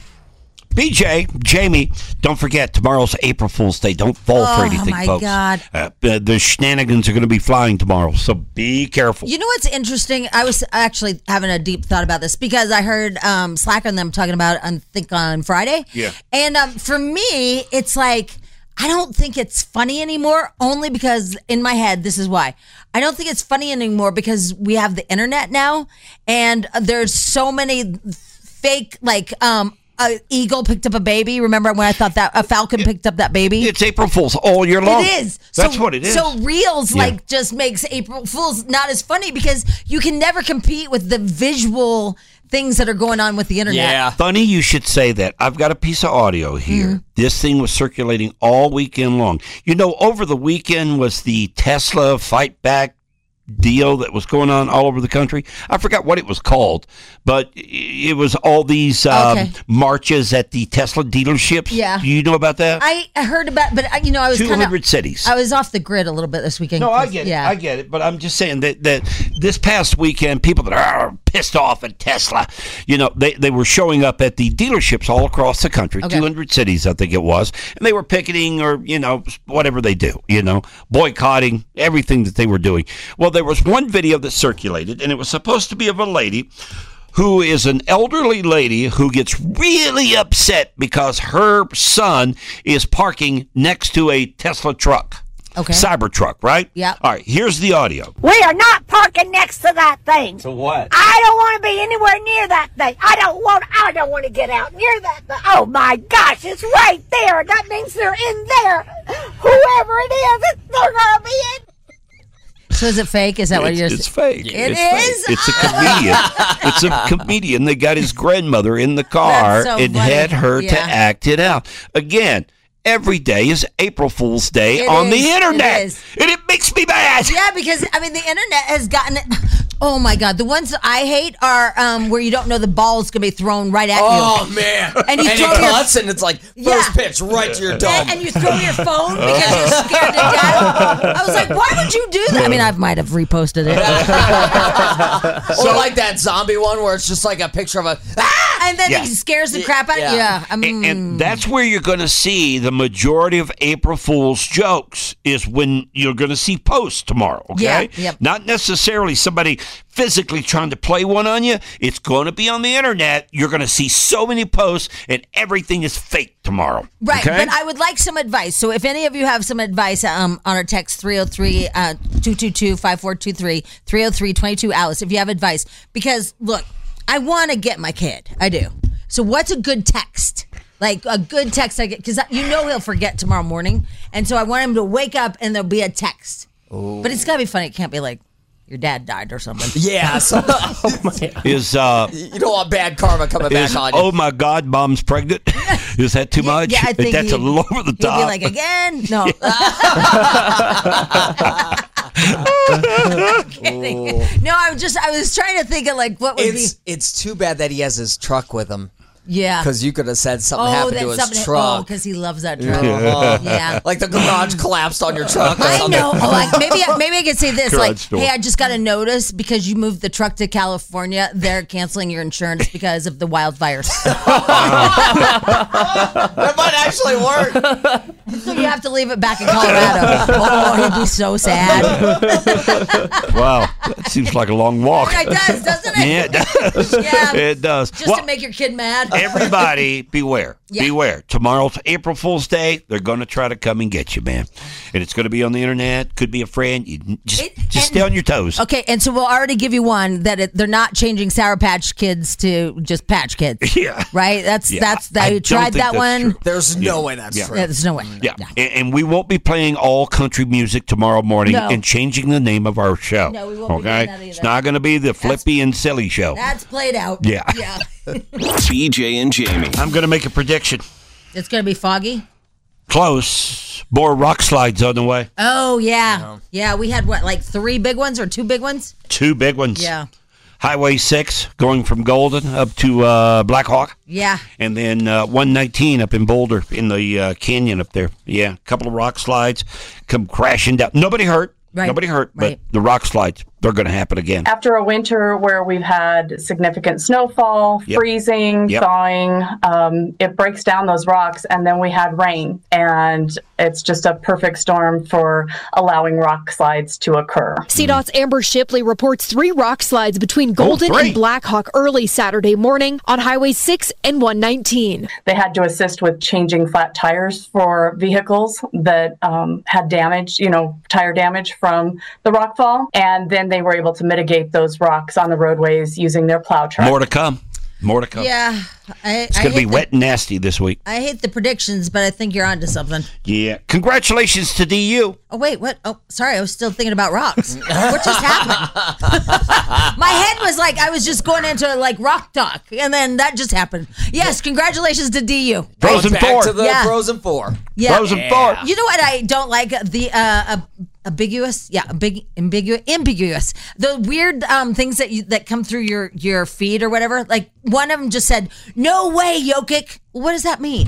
B J, Jamie, don't forget, tomorrow's April Fool's Day. Don't fall for Oh, anything, my folks. God. Uh, uh, the shenanigans are going to be flying tomorrow, so be careful. You know what's interesting? I was actually having a deep thought about this because I heard um, Slack on them talking about it, I think on Friday. Yeah. And um, for me, it's like, I don't think it's funny anymore, only because in my head, this is why. I don't think it's funny anymore because we have the internet now, and there's so many fake, like, um, a eagle picked up a baby. Remember when I thought that a falcon picked up that baby? It's April Fool's all year long. It is. That's so, what it is. So Reels Yeah. like just makes April Fool's not as funny because you can never compete with the visual things that are going on with the internet. Funny you should say that. I've got a piece of audio here. Mm-hmm. This thing was circulating all weekend long. You know, over the weekend was the Tesla Fight Back deal that was going on all over the country. I forgot what it was called, but it was all these um, Okay. marches at the Tesla dealerships. Yeah. Do you know about that? I I heard about, but I- you know, I was two kind hundred of cities. I was off the grid a little bit this weekend. No, I get yeah. it. I get it. But I'm just saying that, that this past weekend, people that are pissed off at Tesla, you know, they, they were showing up at the dealerships all across the country, Okay. two hundred cities, I think it was, and they were picketing or, you know, whatever they do, you know, boycotting everything that they were doing. Well, there was one video that circulated, and it was supposed to be of a lady who is an elderly lady who gets really upset because her son is parking next to a Tesla truck. Okay. Cybertruck, right? Yep. All right, here's the audio. We are not parking next to that thing. So what? I don't want to be anywhere near that thing. I don't want. I don't want to get out near that thing. Oh my gosh, it's right there. That means they're in there. Whoever it is, it's, they're gonna be in. So is it fake? Is that what it's, you're It's fake. It it's is? Fake. It's a comedian. It's a comedian. They got his grandmother in the car That's so and funny. had her to Yeah. act it out. Again, every day is April Fool's Day It on is. the internet. It is. And it makes me mad. Yeah, because I mean the internet has gotten it. Oh my God, the ones that I hate are um, where you don't know the ball's gonna be thrown right at Oh, you. man. And you and throw it your cuts, and it's like, first Yeah. pitch right to your dome. and, and you throw your phone because you're scared to death. I was like, why would you do that? I mean, I might have reposted it. Or like that zombie one where it's just like a picture of a. Ah! And then Yeah. it scares the crap out of you. Yeah. I mean, And, and that's where you're going to see the majority of April Fool's jokes is when you're going to see posts tomorrow, okay? Yeah, yep. Not necessarily somebody physically trying to play one on you. It's going to be on the internet. You're going to see so many posts, and everything is fake tomorrow. Right, okay? but I would like some advice. So if any of you have some advice um, on our text three oh three, two two two, five four two three, three oh three, two two, Alice, if you have advice. Because, look, I want to get my kid. I do. So what's a good text? Like a good text I get, because you know he'll forget tomorrow morning. And so I want him to wake up and there'll be a text. But it's got to be funny. It can't be like, your dad died or something. Yeah. So, Is uh you don't want bad karma coming is, back on you. oh my God, mom's pregnant? Is that too much? Yeah, I think That's he- a little over the He'd top. be like, again? No. I'm kidding. No, I'm just, I was trying to think of like what would It's be. it's too bad that he has his truck with him. Yeah. Because you could have said something Oh, happened that to his something. Oh, truck. because he loves that truck. Uh-huh. Yeah. Like the garage collapsed on your truck. Or I something. know. Oh, like maybe maybe I could say this. Garage Like, door. hey, I just got a notice because you moved the truck to California. They're canceling your insurance because of the wildfires. That might actually work. So you have to leave it back in Colorado. Oh, he'd be so sad. Wow, that seems like a long walk. It does, doesn't it? Yeah, it does. Yeah. It does. Just Well, to make your kid mad. everybody, beware. Yeah. Beware. Tomorrow's April Fool's Day. They're going to try to come and get you, man. And it's going to be on the internet. Could be a friend. You just just stay on your toes. Okay, and so we'll already give you one that it, they're not changing Sour Patch Kids to just Patch Kids. Yeah. Right? That's Yeah, that's I that. You don't tried think that that's one. true. There's no Yeah. way that's Yeah. true. Yeah, there's no way. Yeah. And, and we won't be playing all country music tomorrow morning No. and changing the name of our show. No, we won't be okay? doing that It's either. not going to be the Flippy and Silly show. That's played out. Yeah. Yeah. B J and Jamie. I'm going to make a prediction. It's gonna be foggy. Close. More rock slides on the way. Oh yeah. Yeah, we had what, like three big ones or two big ones? Two big ones. Yeah. Highway six going from Golden up to uh, Black Hawk. Yeah. And then uh, one nineteen up in Boulder in the uh, canyon up there. Yeah, a couple of rock slides come crashing down. Nobody hurt. Right. Nobody hurt, Right. but the rock slides, they're going to happen again. After a winter where we've had significant snowfall, Yep. freezing, Yep. thawing, um, it breaks down those rocks, and then we had rain, and it's just a perfect storm for allowing rock slides to occur. C DOT's Amber Shipley reports three rock slides between Golden three. and Black Hawk early Saturday morning on Highway six and one nineteen. They had to assist with changing flat tires for vehicles that um, had damage, you know, tire damage from the rockfall. And then they were able to mitigate those rocks on the roadways using their plow truck. More to come. More to come. Yeah. I, It's I going to be hate wet and nasty this week. The, I hate the predictions, but I think you're onto something. Yeah. Congratulations to D U. Oh wait, what? Oh, sorry, I was still thinking about rocks. What just happened? My head was like I was just going into like rock talk, and then that just happened. Yes, congratulations to D U. Frozen Back four. to the Yeah. Frozen Four. Yeah. Frozen four. You know what I don't like? The uh, uh, ambiguous, yeah, big ambiguous, ambiguous. The weird um, things that you, that come through your your feed or whatever. Like one of them just said, "No way, Jokic." What does that mean?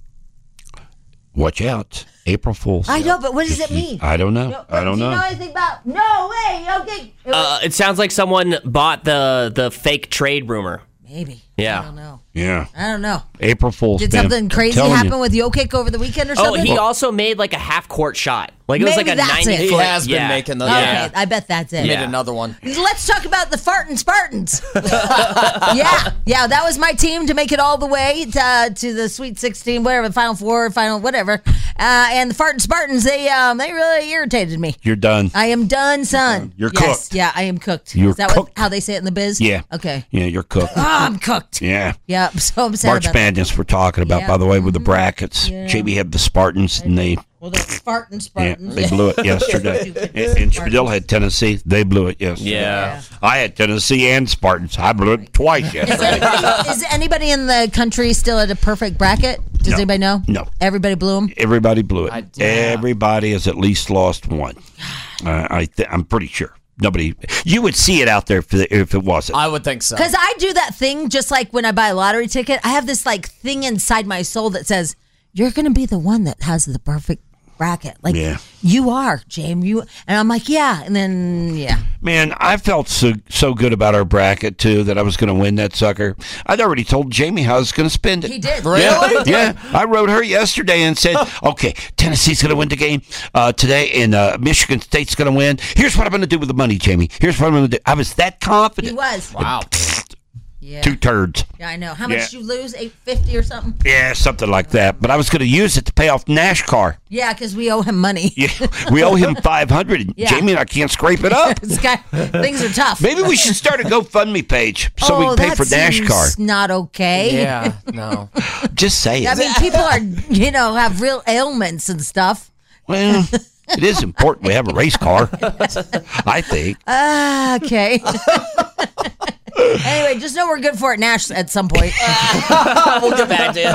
Watch out. April Fool's. I know, but what does it mean? I don't know. I don't Do you know. know anything about? No way, Jokic. Uh, it sounds like someone bought the the fake trade rumor. Maybe. Yeah. I don't know. Yeah. I don't know. April Fool's. Did man. something I'm crazy telling happen you. with Jokic over the weekend or Oh, something? he also made like a half court shot. Like it was Maybe like a that's ninety it. foot. He has been yeah. making those. Yeah. Okay, I bet that's it. Made Yeah. another one. Let's talk about the farting Spartans. yeah, yeah, that was my team to make it all the way to, to the Sweet sixteen, whatever, Final Four, Final whatever. Uh, and the farting Spartans, they um, they really irritated me. You're done. I am done, son. You're yes, cooked. Yeah, I am cooked. You're Is that what, cooked. how they say it in the biz? Yeah. Okay. Yeah, you're cooked. Oh, I'm cooked. hooked. Yeah. Yep. So I'm sad March about Madness we're talking about, Yeah. by the way, with the brackets. Yeah. Jamie had the Spartans, and they Well, the Spartans, yeah, Spartans. they blew it yesterday. and, and Spadil had Tennessee. They blew it yesterday. Yeah. I had Tennessee and Spartans. I blew it twice Is yesterday. anybody, is anybody in the country still at a perfect bracket? Does No. anybody know? No. Everybody blew them? Everybody blew it. Everybody has at least lost one. Uh, I th- I'm pretty sure. Nobody. You would see it out there if, the, if it wasn't. I would think so. Because I do that thing just like when I buy a lottery ticket. I have this like thing inside my soul that says, you're going to be the one that has the perfect bracket. Like, Yeah. you are, James. You And I'm like, yeah. And then, yeah. Man, I felt so so good about our bracket too that I was going to win that sucker. I'd already told Jamie how I was going to spend it. He did. Yeah, Really? yeah. I wrote her yesterday and said, "Okay, Tennessee's going to win the game uh, today, and uh, Michigan State's going to win. Here's what I'm going to do with the money, Jamie. Here's what I'm going to do." I was that confident. He was. Wow. Yeah. Two turds. Yeah, I know. How much Yeah. did you lose? eight fifty or something? Yeah, something like that. But I was going to use it to pay off NASCAR. Yeah, because we owe him money. Yeah, we owe him five hundred. Yeah. Jamie and I can't scrape it up. This guy, things are tough. Maybe we should start a GoFundMe page so oh, we can pay that for seems NASCAR. not okay. Yeah, no. Just say it. I mean, people are, you know, have real ailments and stuff. Well, it is important we have a race car, I think. Ah, okay. Anyway, just know we're good for it, Nash, at some point. We'll get back to you.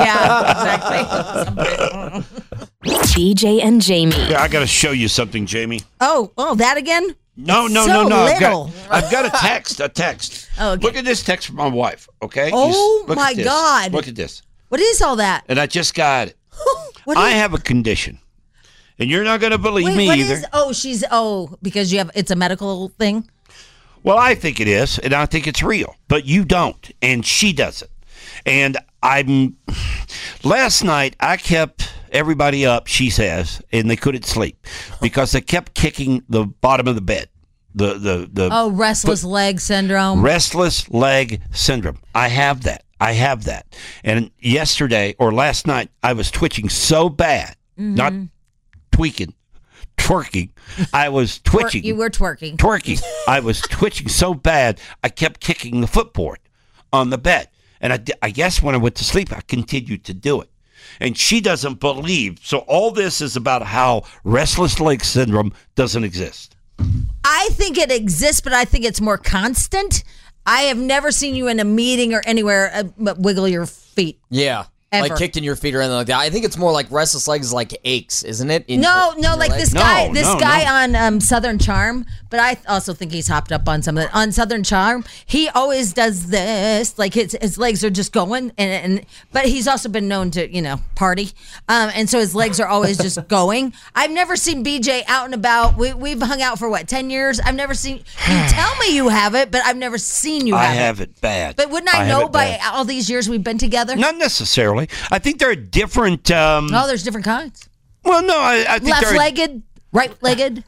Yeah, exactly. B J and Jamie. Yeah, I got to show you something, Jamie. Oh, oh, that again? No, no, So no, no. I've little. got, I've got a text, a text. Oh, okay. Look at this text from my wife, okay? You Oh, s- look my at this. God. Look at this. What is all that? And I just got it. What I is- have a condition, and you're not going to believe Wait, me what either. is? Oh, she's oh because you have it's a medical thing. Well, I think it is, and I think it's real, but you don't, and she doesn't. And I'm. Last night, I kept everybody up, she says, and they couldn't sleep because they kept kicking the bottom of the bed. The the the Oh, restless leg syndrome. restless leg syndrome. I have that. I have that. And yesterday or last night, I was twitching so bad, Mm-hmm. not tweaking, twerking. I was twitching. You were twerking. Twerking. I was twitching so bad, I kept kicking the footboard on the bed. And I, I guess when I went to sleep, I continued to do it. And she doesn't believe. So all this is about how restless leg syndrome doesn't exist. I think it exists, but I think it's more constant. I have never seen you in a meeting or anywhere uh, but wiggle your feet. Yeah. Ever. Like kicked in your feet or anything like that. I think it's more like restless legs like aches, isn't it? In No, your- in no, your like legs? this guy, No, this no, guy no. on um, Southern Charm, but I also think he's hopped up on some of that. On Southern Charm, he always does this, like his his legs are just going, and, and but he's also been known to you know party, um, and so his legs are always just going. I've never seen B J out and about. We we've hung out for what ten years. I've never seen. You tell me you have it, but I've never seen you I have, have it. it bad. But wouldn't I, have know it by bad. all these years we've been together? Not necessarily. I think there are different. Um, Oh, there's different kinds. well, no, I, I think there are. Left-legged, right-legged.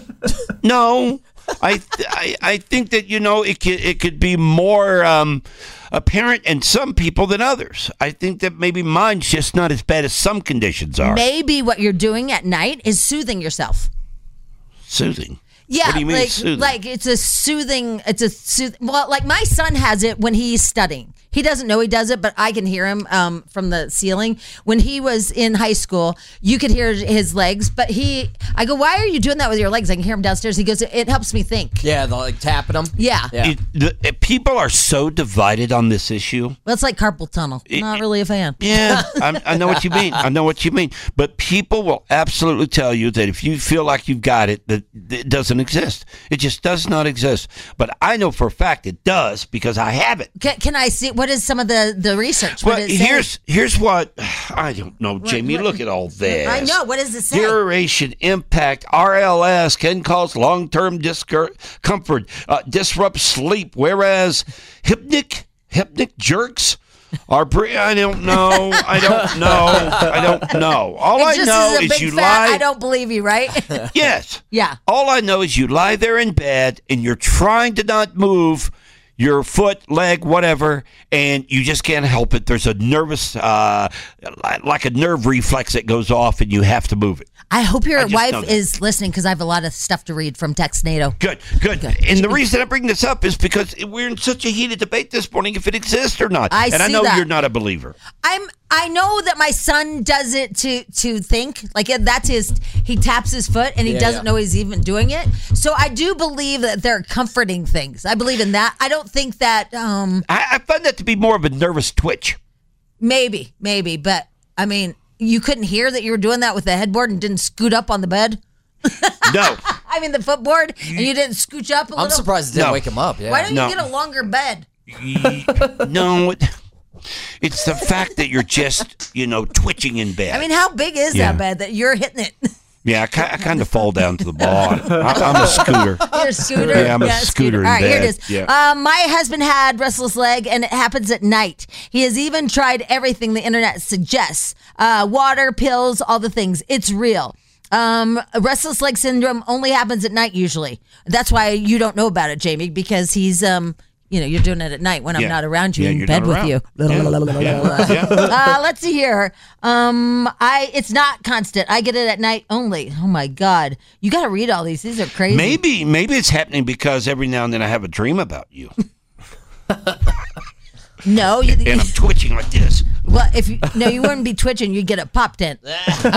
No, I, th- I I think that you know it could it could be more um, apparent in some people than others. I think that maybe mine's just not as bad as some conditions are. Maybe what you're doing at night is soothing yourself. Soothing. Yeah, What do you mean like soothing? like it's a soothing. It's a sooth. Well, like my son has it when he's studying. He doesn't know he does it, but I can hear him um, from the ceiling. When he was in high school, you could hear his legs. But he, I go, why are you doing that with your legs? I can hear him downstairs. He goes, it helps me think. Yeah, the, like tapping them. Yeah. Yeah. It- the, uh, people are so divided on this issue. Well, it's like carpal tunnel. Not really a fan. Yeah, I, I know what you mean. I know what you mean. But people will absolutely tell you that if you feel like you've got it, that it doesn't exist. It just does not exist. But I know for a fact it does because I have it. Can, can I see what is some of the the research? What Well, does it say? here's here's what I don't know, Jamie. what- look at all this. I know. What does it say? Duration, impact, R L S can cause long-term discomfort, uh, disrupt sleep. Whereas hypnic hypnic jerks are. Pre- I don't know. I don't know. I don't know. All It I just know is, a is big you fat, lie. I don't believe you, right? Yes. Yeah. All I know is you lie there in bed and you're trying to not move. your foot, leg, whatever, and you just can't help it. There's a nervous, uh, like a nerve reflex that goes off, and you have to move it. I hope your I just know wife that. is listening because I have a lot of stuff to read from Texnado. Good, good, good. And the reason I bring this up is because we're in such a heated debate this morning if it exists or not. I and I see know that. you're not a believer. I'm. I know that my son does it to to think like that's his. He taps his foot and he Yeah, doesn't yeah. know he's even doing it. So I do believe that they're comforting things. I believe in that. I don't think that. Um, I, I find that to be more of a nervous twitch. maybe, maybe, but I mean, you couldn't hear that you were doing that with the headboard and didn't scoot up on the bed. No. I mean the footboard, and you didn't scooch up a little. I'm surprised it didn't No. wake him up. Yeah. Why don't No. you get a longer bed? No. It, it's the fact that you're just, you know, twitching in bed. I mean, how big is Yeah. that bed that you're hitting it? Yeah, I, ki- I kind of fall down to the bottom. I, I'm a scooter. You're a scooter. Yeah, I'm a scooter in All right, here it bed. is. Yeah. Um, my husband had restless leg, and it happens at night. He has even tried everything the internet suggests: uh, water, pills, all the things. It's real. Um, restless leg syndrome only happens at night usually. That's why you don't know about it, Jamie, because he's um. You know, you're doing it at night when I'm Yeah. not around you Yeah, in you're bed not with around. you. Yeah. Yeah. Yeah. Uh, let's see here. Um, I it's not constant. I get it at night only. Oh my God, you got to read all these. These are crazy. Maybe, maybe it's happening because every now and then I have a dream about you, No, you, and I'm twitching like this. well, if you, no, you wouldn't be twitching. You'd get a pop tent. Pop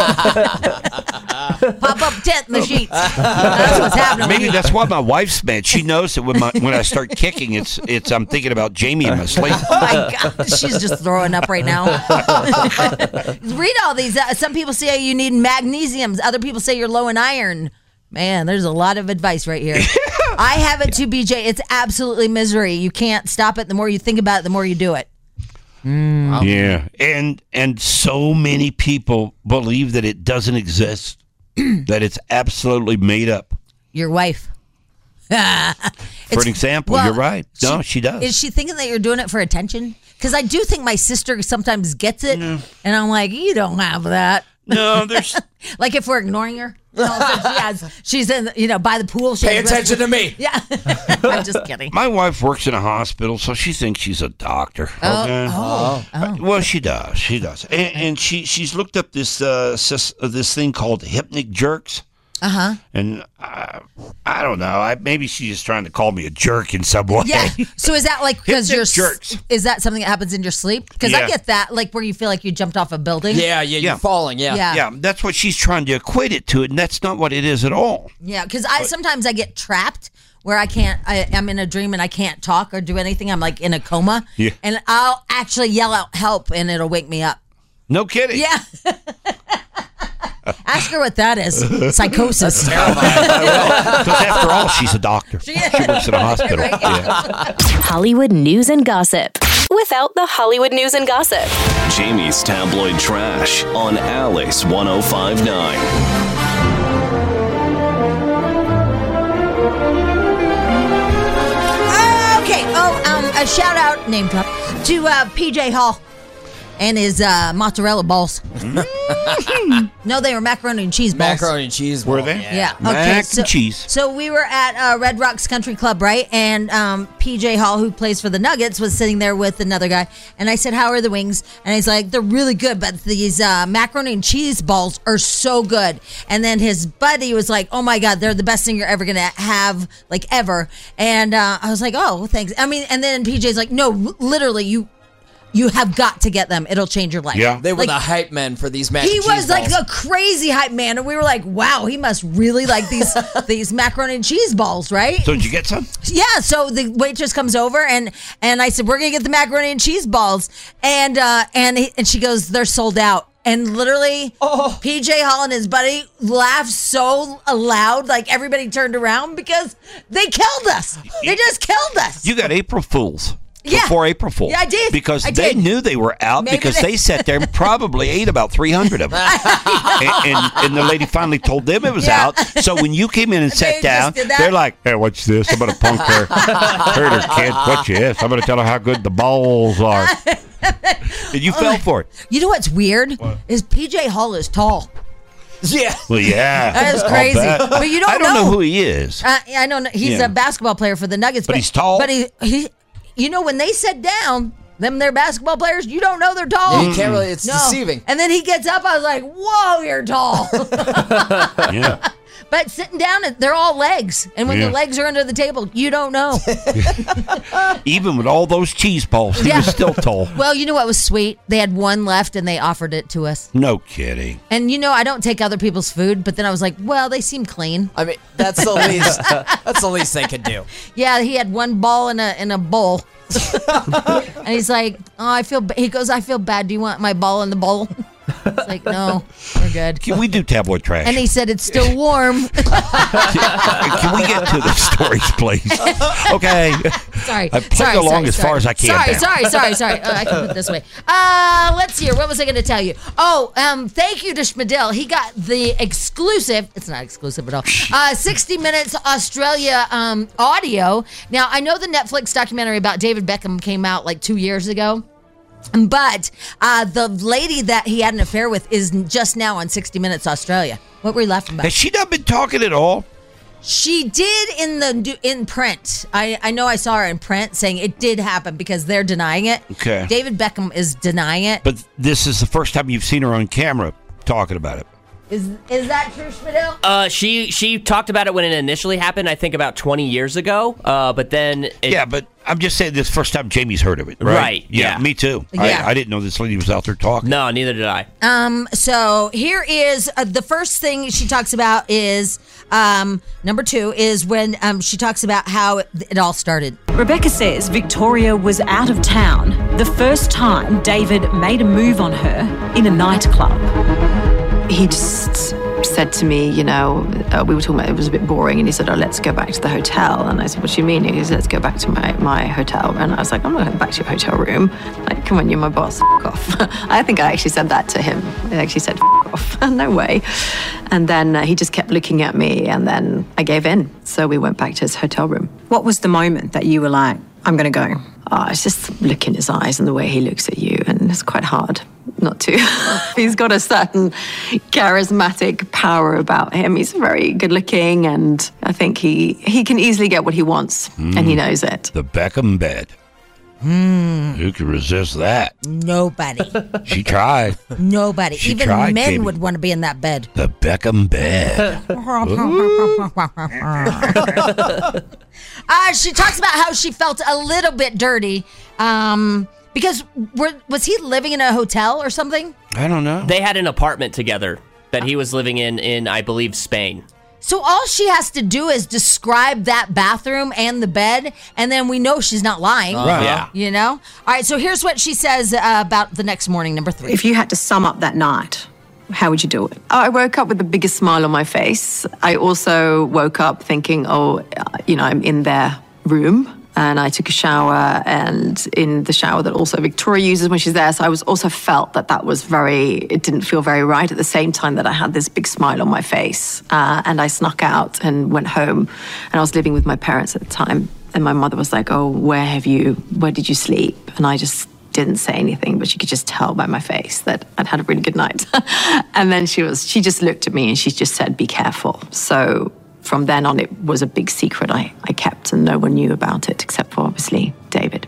up tent in the sheets. That's what's happening. Maybe that's why my wife's mad. She knows that when my when I start kicking, it's it's I'm thinking about Jamie in my sleep. Oh my God, she's just throwing up right now. Read all these. Uh, some people say you need magnesiums. Other people say you're low in iron. Man, there's a lot of advice right here. I have it too, B J. It's absolutely misery. You can't stop it. The more you think about it, the more you do it. Yeah, and and so many people believe that it doesn't exist, that it's absolutely made up. Your wife. For an example, well, you're right. No, she, does. Is she thinking that you're doing it for attention? Because I do think my sister sometimes gets it, and I'm like, you don't have that. No, there's like if we're ignoring her. You know, so she has, she's in, you know, by the pool. She Pay has attention to me. Yeah, I'm just kidding. My wife works in a hospital, so she thinks she's a doctor. Oh, okay? oh, oh. Well, she does. She does, and, and she she's looked up this uh, sis, uh, this thing called hypnic jerks. Uh huh. And uh, I don't know. I, maybe she's just trying to call me a jerk in some way. Yeah. So is that like because Hypnic you're jerks. Is that something that happens in your sleep? Because I Yeah. get that, like where you feel like you jumped off a building. Yeah, yeah, you're falling. Yeah. Yeah. Yeah, that's what she's trying to equate it to, and that's not what it is at all. Yeah, because I sometimes I get trapped where I can't. I, I'm in a dream and I can't talk or do anything. I'm like in a coma. Yeah. And I'll actually yell out help, and it'll wake me up. No kidding. Yeah. Ask her what that is. Psychosis. Because after all, she's a doctor. She works in a hospital. Right. Yeah. Hollywood news and gossip without the Hollywood news and gossip. Jamie's tabloid trash on Alice one oh five point nine. Okay. Oh, um, a shout out, name drop, to uh, P J Hall and his uh, mozzarella balls. No, they were macaroni and cheese balls. Macaroni and cheese. Were ball, they? Yeah. Okay. Mac so, and cheese. So we were at uh, Red Rocks Country Club, right? And um, P J Hall, who plays for the Nuggets, was sitting there with another guy. And I said, "How are the wings?" And he's like, "They're really good, but these uh, macaroni and cheese balls are so good." And then his buddy was like, "Oh my God, they're the best thing you're ever gonna have, like ever." And uh, I was like, "Oh, thanks." I mean, and then P J's like, "No, literally, you." You have got to get them. It'll change your life. Yeah. They were Like, the hype men for these mac he and cheese was like balls. a crazy hype man, and we were like, "Wow, he must really like these these macaroni and cheese balls, right?" So did you get some? Yeah. So the waitress comes over, and and I said, "We're gonna get the macaroni and cheese balls," and uh, and he, and she goes, "They're sold out." And literally, Oh. P J Hall and his buddy laughed so loud, like everybody turned around because they killed us. They just killed us. You got April Fools. Yeah. Before April Fool. Yeah, I did. Because I they did. knew they were out Maybe because they- they sat there and probably ate about three hundred of them. and, and, and the lady finally told them it was Yeah. out. So when you came in and They sat just down, did that. they're like, "Hey, what's this? I'm going to punk her. Heard her, kid. What's this? I'm going to tell her how good the balls are." And you fell for it. You know what's weird is P J Hall is tall. Yeah. Well, yeah. That is I'll crazy. bet. But you don't I don't know, know. who he is. Uh, I don't know. He's Yeah. a basketball player for the Nuggets. But he's tall? But he, he, you know, when they sit down, them they're basketball players, you don't know they're tall. Yeah, you can't really, it's No. deceiving. And then he gets up, I was like, whoa, you're tall. Yeah. But sitting down, they're all legs. And when Yeah. the legs are under the table, you don't know. Even with all those cheese balls, he Yeah. was still tall. Well, you know what was sweet? They had one left and they offered it to us. No kidding. And you know, I don't take other people's food, but then I was like, well, they seem clean. I mean, that's the least. That's the least they could do. Yeah, he had one ball in a in a bowl. And he's like, oh, I feel, ba-. He goes, I feel bad. Do you want my ball in the bowl? It's like, no, we're good. Can we do tabloid trash? And he said, it's still warm. Can we get to the stories, please? Okay. Sorry. I played sorry, along sorry, as sorry. far as I can. Sorry, now. sorry, sorry, sorry. Oh, I can put it this way. Uh, let's see here. What was I going to tell you? Oh, um, thank you to Schmidl. He got the exclusive. It's not exclusive at all. Uh, sixty Minutes Australia um, audio. Now, I know the Netflix documentary about David Beckham came out like two years ago. But uh, the lady that he had an affair with is just now on sixty Minutes Australia. What were you laughing about? Has she not been talking at all? She did in the in print. I, I know I saw her in print saying it did happen because they're denying it. Okay. David Beckham is denying it. But this is the first time you've seen her on camera talking about it. Is is that true, Schmidl? Uh, she she talked about it when it initially happened. I think about twenty years ago. Uh, but then it, Yeah, but I'm just saying this first time Jamie's heard of it, right? Right, yeah. me too. Yeah. I, I didn't know this lady was out there talking. No, neither did I. Um. So here is uh, the first thing she talks about is um number two is when um she talks about how it, it all started. Rebecca says Victoria was out of town the first time David made a move on her in a nightclub. He just said to me, you know, uh, we were talking about it was a bit boring, and he said, oh, let's go back to the hotel. And I said, what do you mean? He said, let's go back to my, my hotel. And I was like, I'm not going back to your hotel room. Like, come on, you're my boss, f*** off. I think I actually said that to him. I actually said, f*** off. No way. And then uh, he just kept looking at me, and then I gave in. So we went back to his hotel room. What was the moment that you were like, I'm going to go? Oh, it's just the look in his eyes and the way he looks at you, and it's quite hard not to. He's got a certain charismatic power about him. He's very good looking, and I think he, he can easily get what he wants, Mm. and he knows it. The Beckham bed. Hmm. Who could resist that? Nobody. She tried. Nobody. She Even tried, men Jamie. would want to be in that bed. The Beckham bed. uh, she talks about how she felt a little bit dirty um, because were, was he living in a hotel or something? I don't know. They had an apartment together that he was living in in I believe Spain. So all she has to do is describe that bathroom and the bed, and then we know she's not lying. Right. Yeah. You know? All right, so here's what she says uh, about the next morning, number three. If you had to sum up that night, how would you do it? I woke up with the biggest smile on my face. I also woke up thinking, oh, you know, I'm in their room. And I took a shower, and in the shower that also Victoria uses when she's there. So I was also felt that that was very, it didn't feel very right at the same time that I had this big smile on my face. Uh, and I snuck out and went home. And I was living with my parents at the time. And my mother was like, oh, where have you, where did you sleep? And I just didn't say anything, but she could just tell by my face that I'd had a really good night. And then she was, she just looked at me and she just said, be careful. So from then on, it was a big secret I, I kept, and no one knew about it except for obviously David.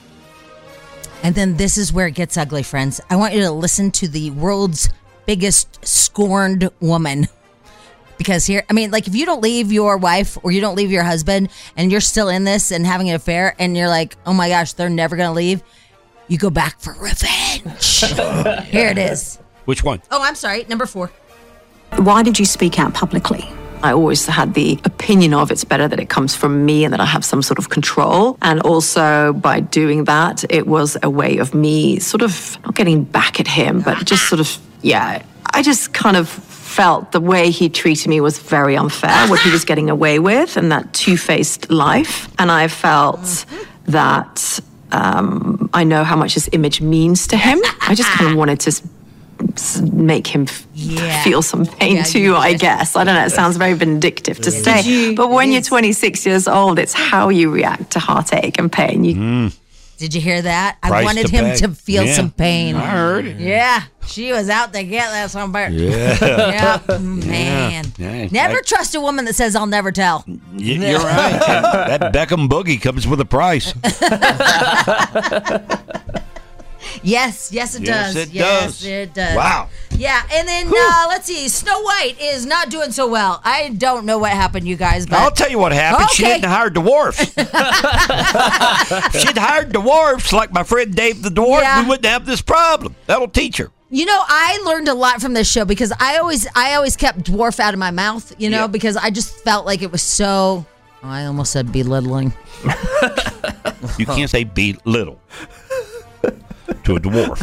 And then this is where it gets ugly, friends. I want you to listen to the world's biggest scorned woman. Because here, I mean, like if you don't leave your wife or you don't leave your husband and you're still in this and having an affair and you're like, oh my gosh, they're never going to leave, you go back for revenge. Here it is. Which one? Oh, I'm sorry. Number four. Why did you speak out publicly? I always had the opinion of it's better that it comes from me and that I have some sort of control. And also by doing that, it was a way of me sort of not getting back at him, but just sort of, yeah, I just kind of felt the way he treated me was very unfair, what he was getting away with, and that two-faced life. And I felt that um, I know how much his image means to him. I just kind of wanted to make him f- Yeah. feel some pain Yeah, too, you I did. guess. I don't know, it sounds very vindictive to Did say. you- but when it you're is. twenty-six years old, it's how you react to heartache and pain. You, Mm. Did you hear that? I Price wanted to him pay. to feel Yeah. some pain. I heard it. Yeah, she was out to get that somebody. Yeah. yeah, man. Yeah. Never I- trust a woman that says, I'll never tell. Y- You're right. That Beckham boogie comes with a price. Yes, yes, it Yes, does. it yes, does. it does. Wow. Yeah, and then uh, let's see. Snow White is not doing so well. I don't know what happened, you guys, but I'll tell you what happened. She Okay. hadn't hired dwarfs. If she'd hired dwarfs like my friend Dave the Dwarf, Yeah. we wouldn't have this problem. That'll teach her. You know, I learned a lot from this show because I always, I always kept dwarf out of my mouth. You know, Yeah. because I just felt like it was so. Oh, I almost said belittling. You can't say belittle to a dwarf.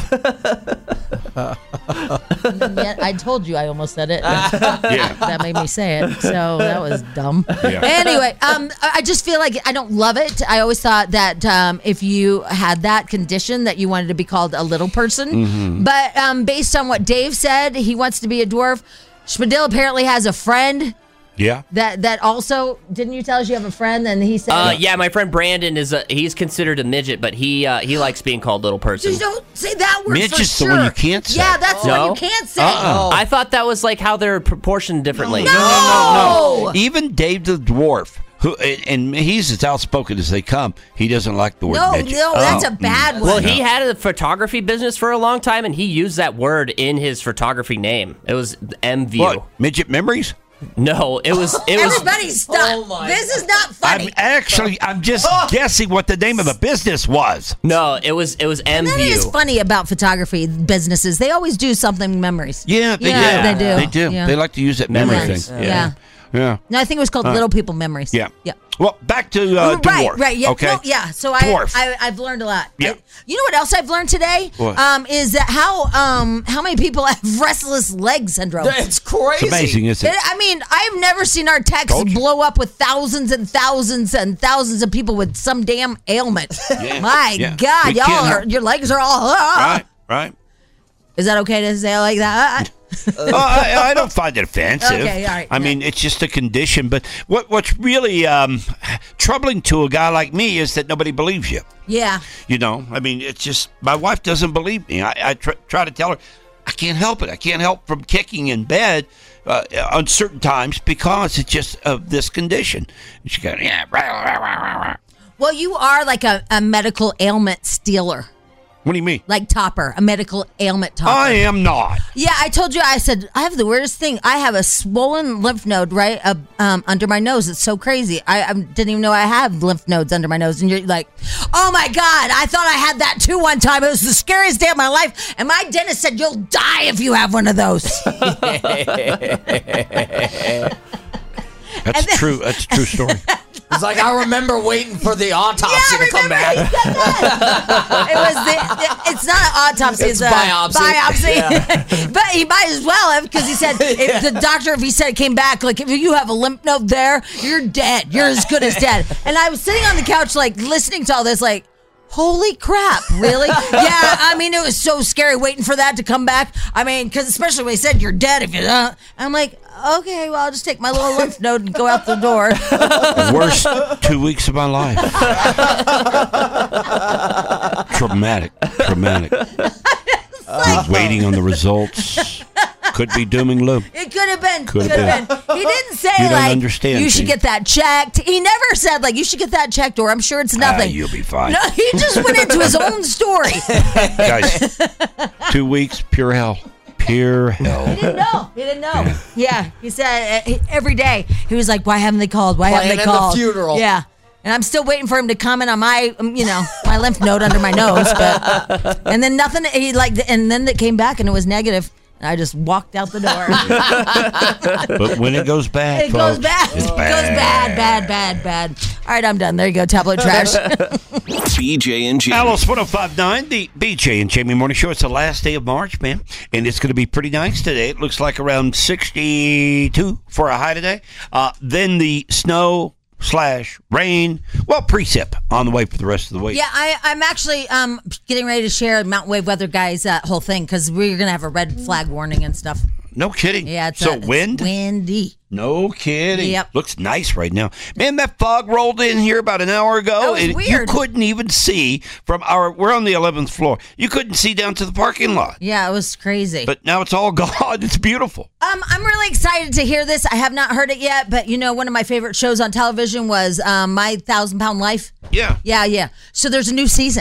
And yet I told you I almost said it. Yeah. That made me say it. So that was dumb. Yeah. Anyway, um, I just feel like I don't love it. I always thought that um, if you had that condition that you wanted to be called a little person. Mm-hmm. But um, based on what Dave said, he wants to be a dwarf. Schmidl apparently has a friend Yeah. that that also, didn't you tell us you have a friend? And he said, Uh, yeah, my friend Brandon is a, he's considered a midget, but he uh, he likes being called little person. "Just don't say that word Midget's for the sure." one you can't say. Yeah, that's the No? one you can't say. Uh-uh. I thought that was like how they're proportioned differently. No, no, no, No! no. Even Dave the Dwarf, who and he's as outspoken as they come, he doesn't like the word No, midget. no, that's Oh. a bad one. Well, he had a photography business for a long time, and he used that word in his photography name. It was M View. What? Midget memories? No, it was it was Everybody stop. This is not funny. I'm actually, I'm just guessing what the name of the business was. no, it was it was M That is View. funny about photography businesses. They always do something memories. Yeah, they Yeah, do. they do. They do. Yeah. They like to use that memory Memories. thing. Yeah. yeah. Yeah. No, I think it was called Uh, Little People Memories. Yeah. Yeah. Well, back to uh, right, dwarf. right. Yeah. Okay. No, yeah. So I, Dwarf. I, I've learned a lot. Yeah. I- you know what else I've learned today? What? Um, is that how um how many people have restless leg syndrome? It's crazy. It's amazing, isn't it? I mean, I've never seen our text Told you. blow up with thousands and thousands and thousands of people with some damn ailment. Yeah. My Yeah. God, We y'all can't are, help- your legs are all. Right. Right. Is that okay to say it like that? oh, I, I don't find it offensive. Okay, all right. I mean, it's just a condition. But what what's really um, troubling to a guy like me is that nobody believes you. Yeah. You know, I mean, it's just my wife doesn't believe me. I, I tr- try to tell her I can't help it. I can't help from kicking in bed uh, on certain times because it's just of this condition. And she goes, yeah. Rah, rah, rah, rah. Well, you are like a, a medical ailment stealer. What do you mean? Like topper, a medical ailment topper. I am not. Yeah, I told you. I said I have the weirdest thing. I have a swollen lymph node right uh, um, under my nose. It's so crazy. I, I didn't even know I had lymph nodes under my nose. And you're like, oh my God, I thought I had that too one time. It was the scariest day of my life. And my dentist said you'll die if you have one of those. That's then- true. That's a true story. It's like I remember waiting for the autopsy to come back. It was the, the- it's not an autopsy, it's, It's a biopsy. biopsy. But he might as well have, because he said if the doctor, if he said it came back, like if you have a lymph node there, you're dead. You're as good as dead. And I was sitting on the couch, like listening to all this, like, holy crap, really? Yeah, I mean, it was so scary waiting for that to come back. I mean, because especially when he said you're dead if you don't. I'm like, okay, well, I'll just take my little lymph node and go out the door. Worst two weeks of my life. Traumatic. Traumatic. Like, Waiting on the results. Could be doom and gloom. it could have been. Could Could have have been. He didn't say You don't like understand, you should see? get that checked. He never said like you should get that checked, or I'm sure it's Ah, nothing. you'll be fine. No, he just went into his own story. Guys, two weeks, pure hell. Pure hell. He didn't know. He didn't know. Yeah, he said uh, he- every day he was like, "Why haven't they called? Why haven't they Planning the called?" funeral. Yeah. And I'm still waiting for him to comment on my, um, you know, my lymph node under my nose, but and then nothing. He like, and then it came back and it was negative. And I just walked out the door. But when it goes bad, It goes folks, bad. It's It goes bad, bad, bad, bad. All right, I'm done. There you go, tabloid trash. B J and Jamie. Alice one oh five point nine, the B J and Jamie Morning Show. It's the last day of March, man. And it's going to be pretty nice today. It looks like around sixty-two for a high today. Uh, then the snow slash rain, well, precip on the way for the rest of the week. Yeah, I, I'm actually um, getting ready to share Mountain Wave Weather Guys' uh, whole thing because we're going to have a red flag warning and stuff. No kidding. Yeah, it's so a, it's wind? windy. No kidding. Yep. Looks nice right now. Man, that fog rolled in here about an hour ago. That was and weird. You couldn't even see from our, we're on the eleventh floor. You couldn't see down to the parking lot. Yeah, it was crazy. But now it's all gone. It's beautiful. Um, I'm really excited to hear this. I have not heard it yet, but you know, one of my favorite shows on television was um, My Thousand Pound Life. Yeah. Yeah, yeah. So there's a new season.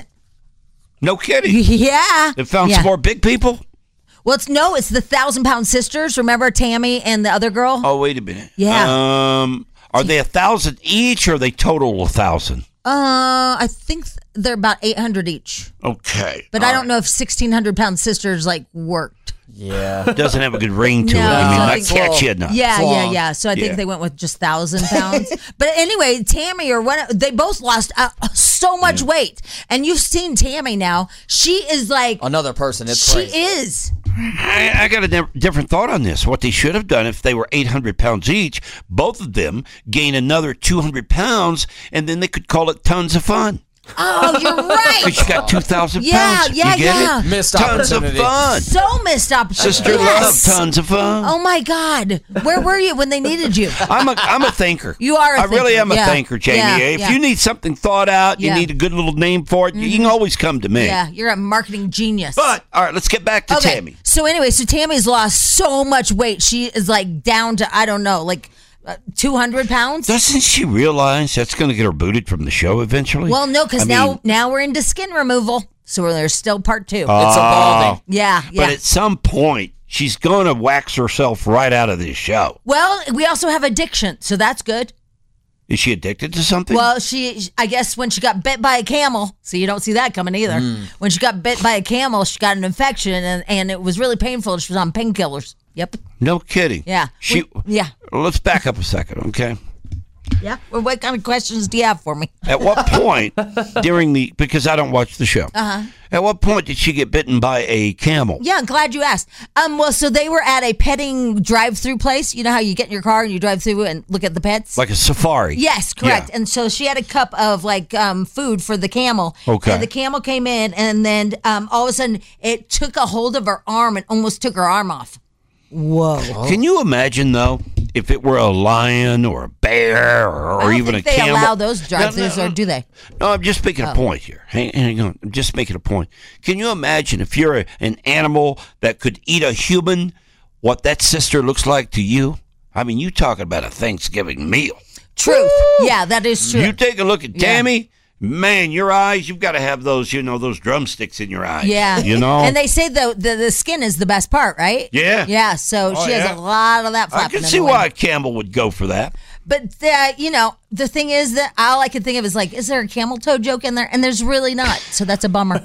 No kidding. Yeah. They found yeah. some more big people? Well, it's no, it's the Thousand Pound Sisters. Remember Tammy and the other girl? Oh, wait a minute. Yeah. Um, are they a thousand each or are they total a thousand? Uh, I think they're about eight hundred each. Okay. But All I don't right. know if sixteen hundred pound sisters like worked. Yeah. It doesn't have a good ring to No. it. I mean, I not think- catchy enough. Yeah, yeah, yeah. So I think Yeah. they went with just thousand pounds. But anyway, Tammy or what? They both lost uh, so much weight, and you've seen Tammy now. She is like Another person. It's she crazy. is. I, I got a di- different thought on this. What they should have done if they were eight hundred pounds each, both of them gain another two hundred pounds, and then they could call it Tons of Fun. Oh, you're right. Because you got two thousand Yeah, pounds. yeah, you get yeah. it? Missed Tons of opportunity. fun. So missed opportunity. Sister Yes. love, tons of fun. Oh my God, where were you when they needed you? I'm a I'm a thinker. You are a I really thinker. am a Yeah. thinker, Jamie. Yeah, if yeah. you need something thought out, you Yeah. need a good little name for it, you can always come to me. Yeah, you're a marketing genius. But all right, let's get back to okay. Tammy. So anyway, so Tammy's lost so much weight. She is like down to I don't know, like uh, two hundred pounds. Doesn't she realize that's going to get her booted from the show eventually? Well, no, because I now mean, now we're into skin removal, so there's still part two. Oh. It's evolving. Yeah, yeah. But at some point, she's going to wax herself right out of this show. Well, we also have addiction, so that's good. Is she addicted to something? Well, she, I guess when she got bit by a camel, so you don't see that coming either. Mm. When she got bit by a camel, she got an infection, and, and it was really painful. And she was on painkillers. Yep. No kidding. Yeah. She. We- yeah. Let's back up a second, okay? Yeah. Well, what kind of questions do you have for me? At what point during the because I don't watch the show. Uh huh. At what point did she get bitten by a camel? Yeah, I'm glad you asked. Um, well, so they were at a petting drive-through place. You know how you get in your car and you drive through and look at the pets? Like a safari. Yes, correct. Yeah. And so she had a cup of like um, food for the camel. Okay. And the camel came in, and then um, all of a sudden it took a hold of her arm and almost took her arm off. Whoa. Can you imagine though if it were a lion or a bear or, I or don't even think a they camel? allow those drive-throughs, No, no, or do they? No, I'm just making Oh. a point here. Hang, hang on. I'm just making a point. Can you imagine if you're a, an animal that could eat a human, what that sister looks like to you? I mean, you talking about a Thanksgiving meal. Truth. Yeah, that is true. You take a look at Yeah. Tammy, man, your eyes, you've got to have those, you know, those drumsticks in your eyes. Yeah. You know? And they say the, the the skin is the best part, right? Yeah. Yeah, so Oh, she has yeah. a lot of that I flapping can in see the why wind. a camel would go for that. But, uh, you know, the thing is that all I can think of is like, is there a camel toe joke in there? And there's really not. So that's a bummer.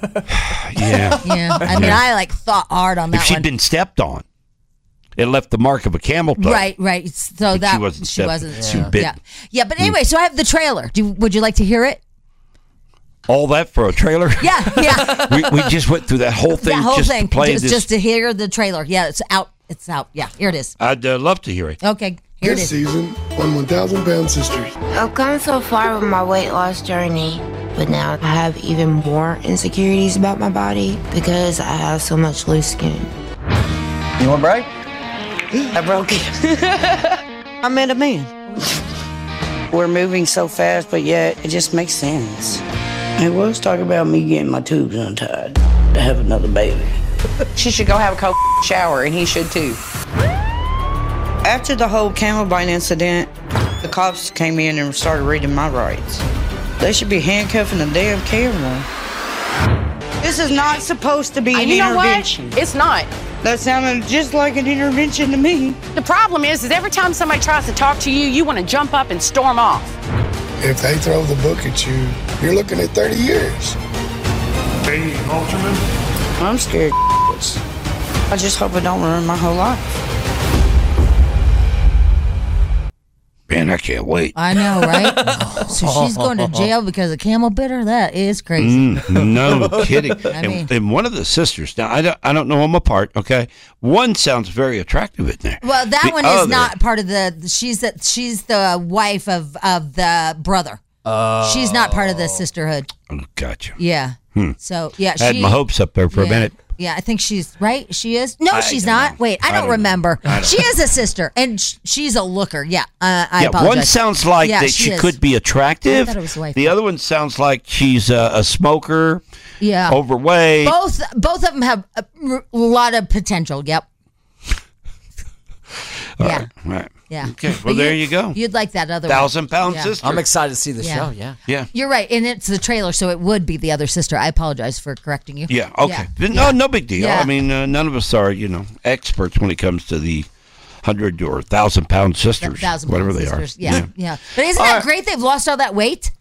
Yeah. Yeah. I mean, I like thought hard on If that she'd one. been stepped on, it left the mark of a camel toe. Right, right. So But that she wasn't she stepped- wasn't. she Yeah. bit. yeah. Yeah, but anyway, so I have the trailer. Do would you like to hear it? All that for a trailer? Yeah, yeah. we, we just went through that whole thing That whole just thing. to play just, this. just to hear the trailer. Yeah, it's out. It's out. Yeah, here it is. I'd uh, love to hear it. Okay, here This it is. season on one thousand Pound Sisters. I've come so far with my weight loss journey, but now I have even more insecurities about my body because I have so much loose skin. You want a break? I broke it. I met a man. We're moving so fast, but yet it just makes sense. It was talking about me getting my tubes untied to have another baby. She should go have a cold shower, and he should too. After the whole camel bite incident, the cops came in and started reading my rights. They should be handcuffing a damn camel. This is not supposed to be Uh, an you know what? intervention. It's not. That sounded just like an intervention to me. The problem is, is every time somebody tries to talk to you, you want to jump up and storm off. If they throw the book at you, you're looking at thirty years. Hey, Ultraman. I'm scared. I just hope I don't ruin my whole life. Man, I can't wait. I know, right? So she's going to jail because a camel bit her? That is crazy. Mm, no kidding. I and, mean- and one of the sisters, now I don't, I don't know them apart, okay? One sounds very attractive in there. Well, that The one other- is not part of the. She's the she's the wife of of the brother. Oh. She's not part of the sisterhood. Oh, gotcha. Yeah. Hmm. So yeah, I had she, my hopes up there for yeah. a minute. Yeah, I think she's right. She is. No, I she's don't not. know. Wait, I I don't, don't remember. I don't She is a sister, and sh- she's a looker. Yeah, uh, I yeah, apologize. one sounds like Yeah, that she, is. could be attractive. I thought it was the wife. The other one sounds like she's a, a smoker, Yeah, overweight. Both both of them have a r- lot of potential. Yep. All yeah. right, all right. Yeah. Okay, well, But there you go. You'd like that other one. Thousand pound Yeah. sister. I'm excited to see the Yeah. show. Yeah. Yeah. You're right, and it's the trailer, so it would be the other sister. I apologize for correcting you. Yeah. Okay. Yeah. No, no big deal. Yeah. I mean, uh, none of us are, you know, experts when it comes to the hundred or thousand pound sisters, Thousand whatever pound they sisters. are. Yeah, yeah. But isn't All that right. great? They've lost all that weight.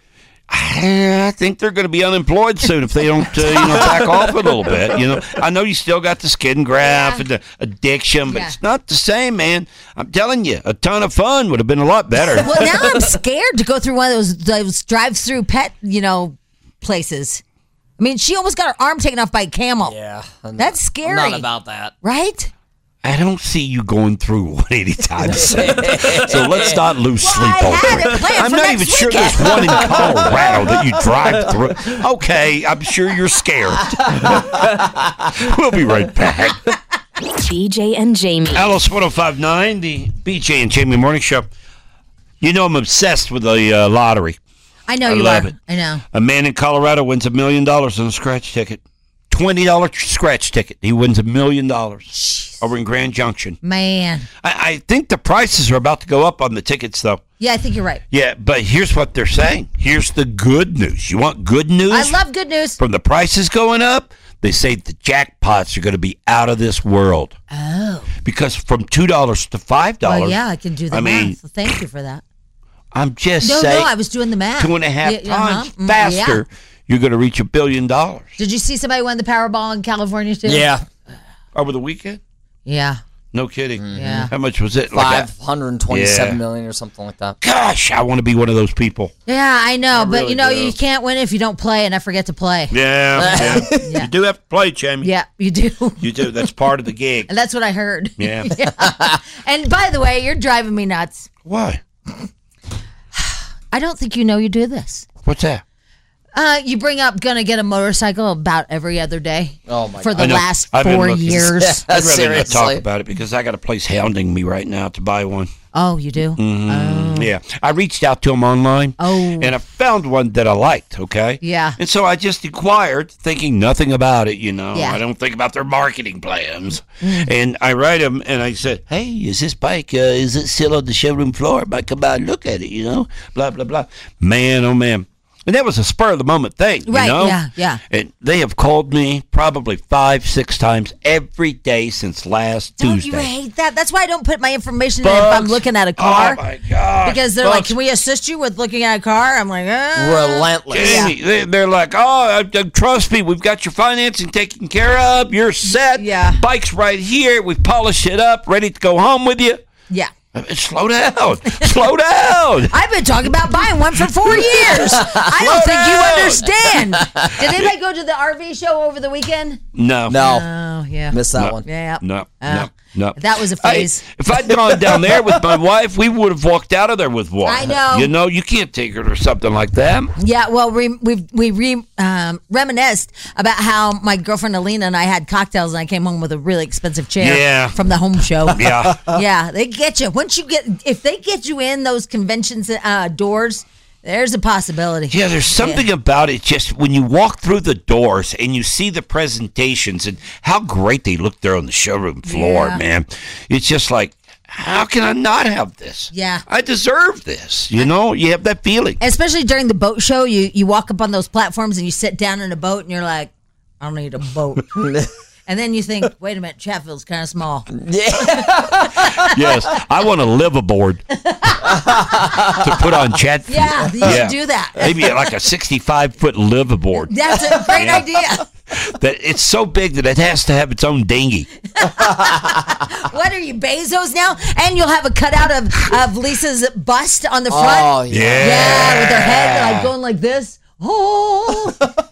I think they're going to be unemployed soon if they don't, uh, you know, back off a little bit. You know, I know you still got the skin graft and the addiction, but Yeah. it's not the same, man. I'm telling you, a ton of fun would have been a lot better. Well, now I'm scared to go through one of those those drive-through pet, you know, places. I mean, she almost got her arm taken off by a camel. Yeah. I'm That's not- scary. I'm not about that. Right? I don't see you going through one anytime soon. So let's not lose sleep I over had it. it planned I'm for not next even sure weekend. there's one in Colorado that you drive through. Okay, I'm sure you're scared. We'll be right back. B J and Jamie. Alice one oh five point nine, the B J and Jamie Morning Show. You know I'm obsessed with the uh, lottery. I know I you love are. it. I know. A man in Colorado wins a million dollars on a scratch ticket. twenty dollars scratch ticket. He wins a million dollars over in Grand Junction. Man. I, I think the prices are about to go up on the tickets, though. Yeah, I think you're right. Yeah, but here's what they're saying. Here's the good news. You want good news? I love good news. From the prices going up, they say the jackpots are going to be out of this world. Oh. Because from two dollars to five dollars. Well, yeah, I can do the I math. mean, So thank you for that. I'm just No, saying. no, I was doing the math. Two and a half Yeah, uh-huh. times Mm, faster, yeah. you're going to reach a billion dollars. Did you see somebody win the Powerball in California too? Yeah. Over the weekend? Yeah. No kidding. Yeah. How much was it? Like a- Five hundred twenty-seven Yeah. million or something like that. Gosh, I want to be one of those people. Yeah, I know, I but really you know, do. you can't win if you don't play, and I forget to play. Yeah, yeah. Yeah. You do have to play, Jamie. Yeah, you do. You do. That's part of the gig. And that's what I heard. Yeah. And by the way, you're driving me nuts. Why? I don't think you know you do this. What's that? Uh, you bring up gonna get a motorcycle about every other day. Oh my For God. the I know. last I've been four looking- years. I'd rather not Seriously. talk about it because I got a place hounding me right now to buy one. Oh, you do? Mhm. Yeah. I reached out to them online. Oh. And I found one that I liked, okay? Yeah. And so I just inquired, thinking nothing about it, you know. Yeah. I don't think about their marketing plans. Mm. And I write them and I said, hey, is this bike, uh, is it still on the showroom floor? I might come by and look at it, you know? Blah, blah, blah. Man, oh, man. And that was a spur of the moment thing, you Right, know? yeah, yeah. And they have called me probably five, six times every day since last Don't Tuesday. you hate that? That's why I don't put my information in if I'm Bugs. looking at a car. Oh, my God. Because they're like, Bugs. can we assist you with looking at a car? I'm like, uh, Relentless. Jamie, they, they're like, oh, uh, uh, trust me, we've got your financing taken care of. You're set. Yeah. Bike's right here. We've polished it up, ready to go home with you. Yeah. Uh, Slow down. Slow down. I've been talking about buying one for four years. I don't think you understand. Did anybody go to the R V show over the weekend? No. No. Oh, yeah. Missed that No. one. Yeah. No, Uh, no, no. That was a I- phase. if I'd gone down there with my wife, we would have walked out of there with one. I know. You know, you can't take her to something like that. Yeah, well, we we we re, um, reminisced about how my girlfriend Alina and I had cocktails, and I came home with a really expensive chair Yeah. from the home show. Yeah. Yeah, they get you once you get if they get you in those conventions uh, doors. There's a possibility. Yeah, there's something about it just when you walk through the doors and you see the presentations and how great they look there on the showroom floor, Yeah. man. It's just like, how can I not have this? Yeah. I deserve this. You know, you have that feeling. Especially during the boat show, you you walk up on those platforms and you sit down in a boat and you're like, I don't need a boat. And then you think, wait a minute, Chatfield's kind of small. Yes, I want to live aboard to put on chat. Yeah, you should do that. Maybe like a sixty-five foot live aboard. That's a great Yeah. idea. That it's so big that it has to have its own dinghy. What are you, Bezos now? And you'll have a cutout of, of Lisa's bust on the front. Oh, yeah. Yeah, with her head like going like this. Oh.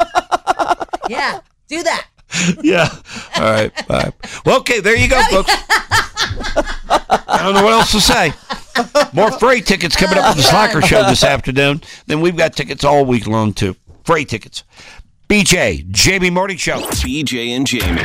Yeah, do that. Yeah. All right. Bye. Well, okay, there you go, folks. I don't know what else to say. More freight tickets coming up at the Slacker Show this afternoon. Then we've got tickets all week long, too. Freight tickets. B J, Jamie Morning Show. B J and Jamie.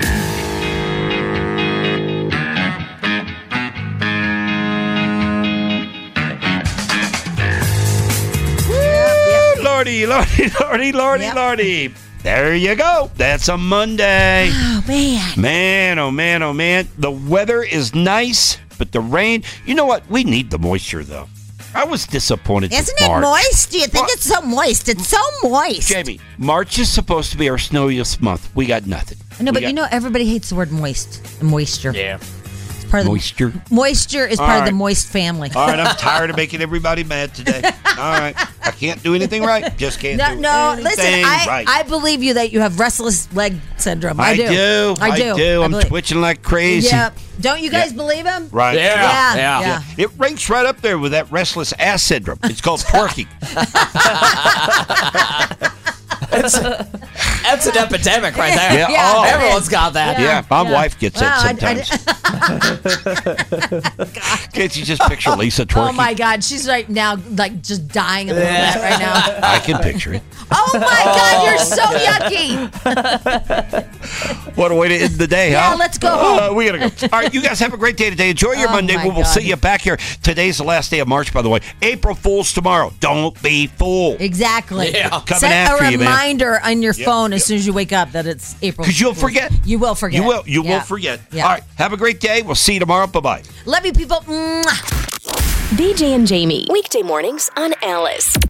Lordy, lordy, lordy, lordy, Yep. lordy. There you go. That's a Monday. Oh, man. Man, oh, man, oh, man. The weather is nice, but the rain, you know what? We need the moisture, though. I was disappointed. Isn't with it March. moist? Do you think it's so moist? It's so moist. Jamie, March is supposed to be our snowiest month. We got nothing. I know, We but got you know, everybody hates the word moist. Moisture. Yeah. It's part of the, Moisture. moisture is All part of right. the moist family. All right, I'm tired of making everybody mad today. All right. I can't do anything right. Just can't No, do no. anything Listen, I, right. I believe you that you have restless leg syndrome. I, I do. do. I do. I do. I I'm believe- twitching like crazy. Yep. Don't you guys Yeah. believe him? Right. Yeah. Yeah. yeah. It ranks right up there with that restless ass syndrome. It's called twerking. That's, that's an epidemic right there. Yeah. Yeah, oh, it everyone's is. got that. Yeah, my Yeah. wife gets Wow, I- it sometimes. Can't you just picture Lisa twerking? Oh my God, she's right now, like just dying a little bit right now. I can picture it. Oh my God, you're so yucky. What a way to end the day, Yeah, huh? let's go Uh, home. we gotta go. All right, you guys have a great day today. Enjoy your Oh, Monday. my We will God. see you back here. Today's the last day of March, by the way. April Fool's tomorrow. Don't be fooled. Exactly. Yeah. Coming Set after a you, man. reminder on your Yep, phone as yep. soon as you wake up that it's April. Because you'll Fool's. forget. You will forget. You will. You Yeah. will forget. Yeah. All right. Have a great day. We'll see you tomorrow. Bye-bye. Love you, people. Mwah. B J and Jamie. Weekday mornings on Alice.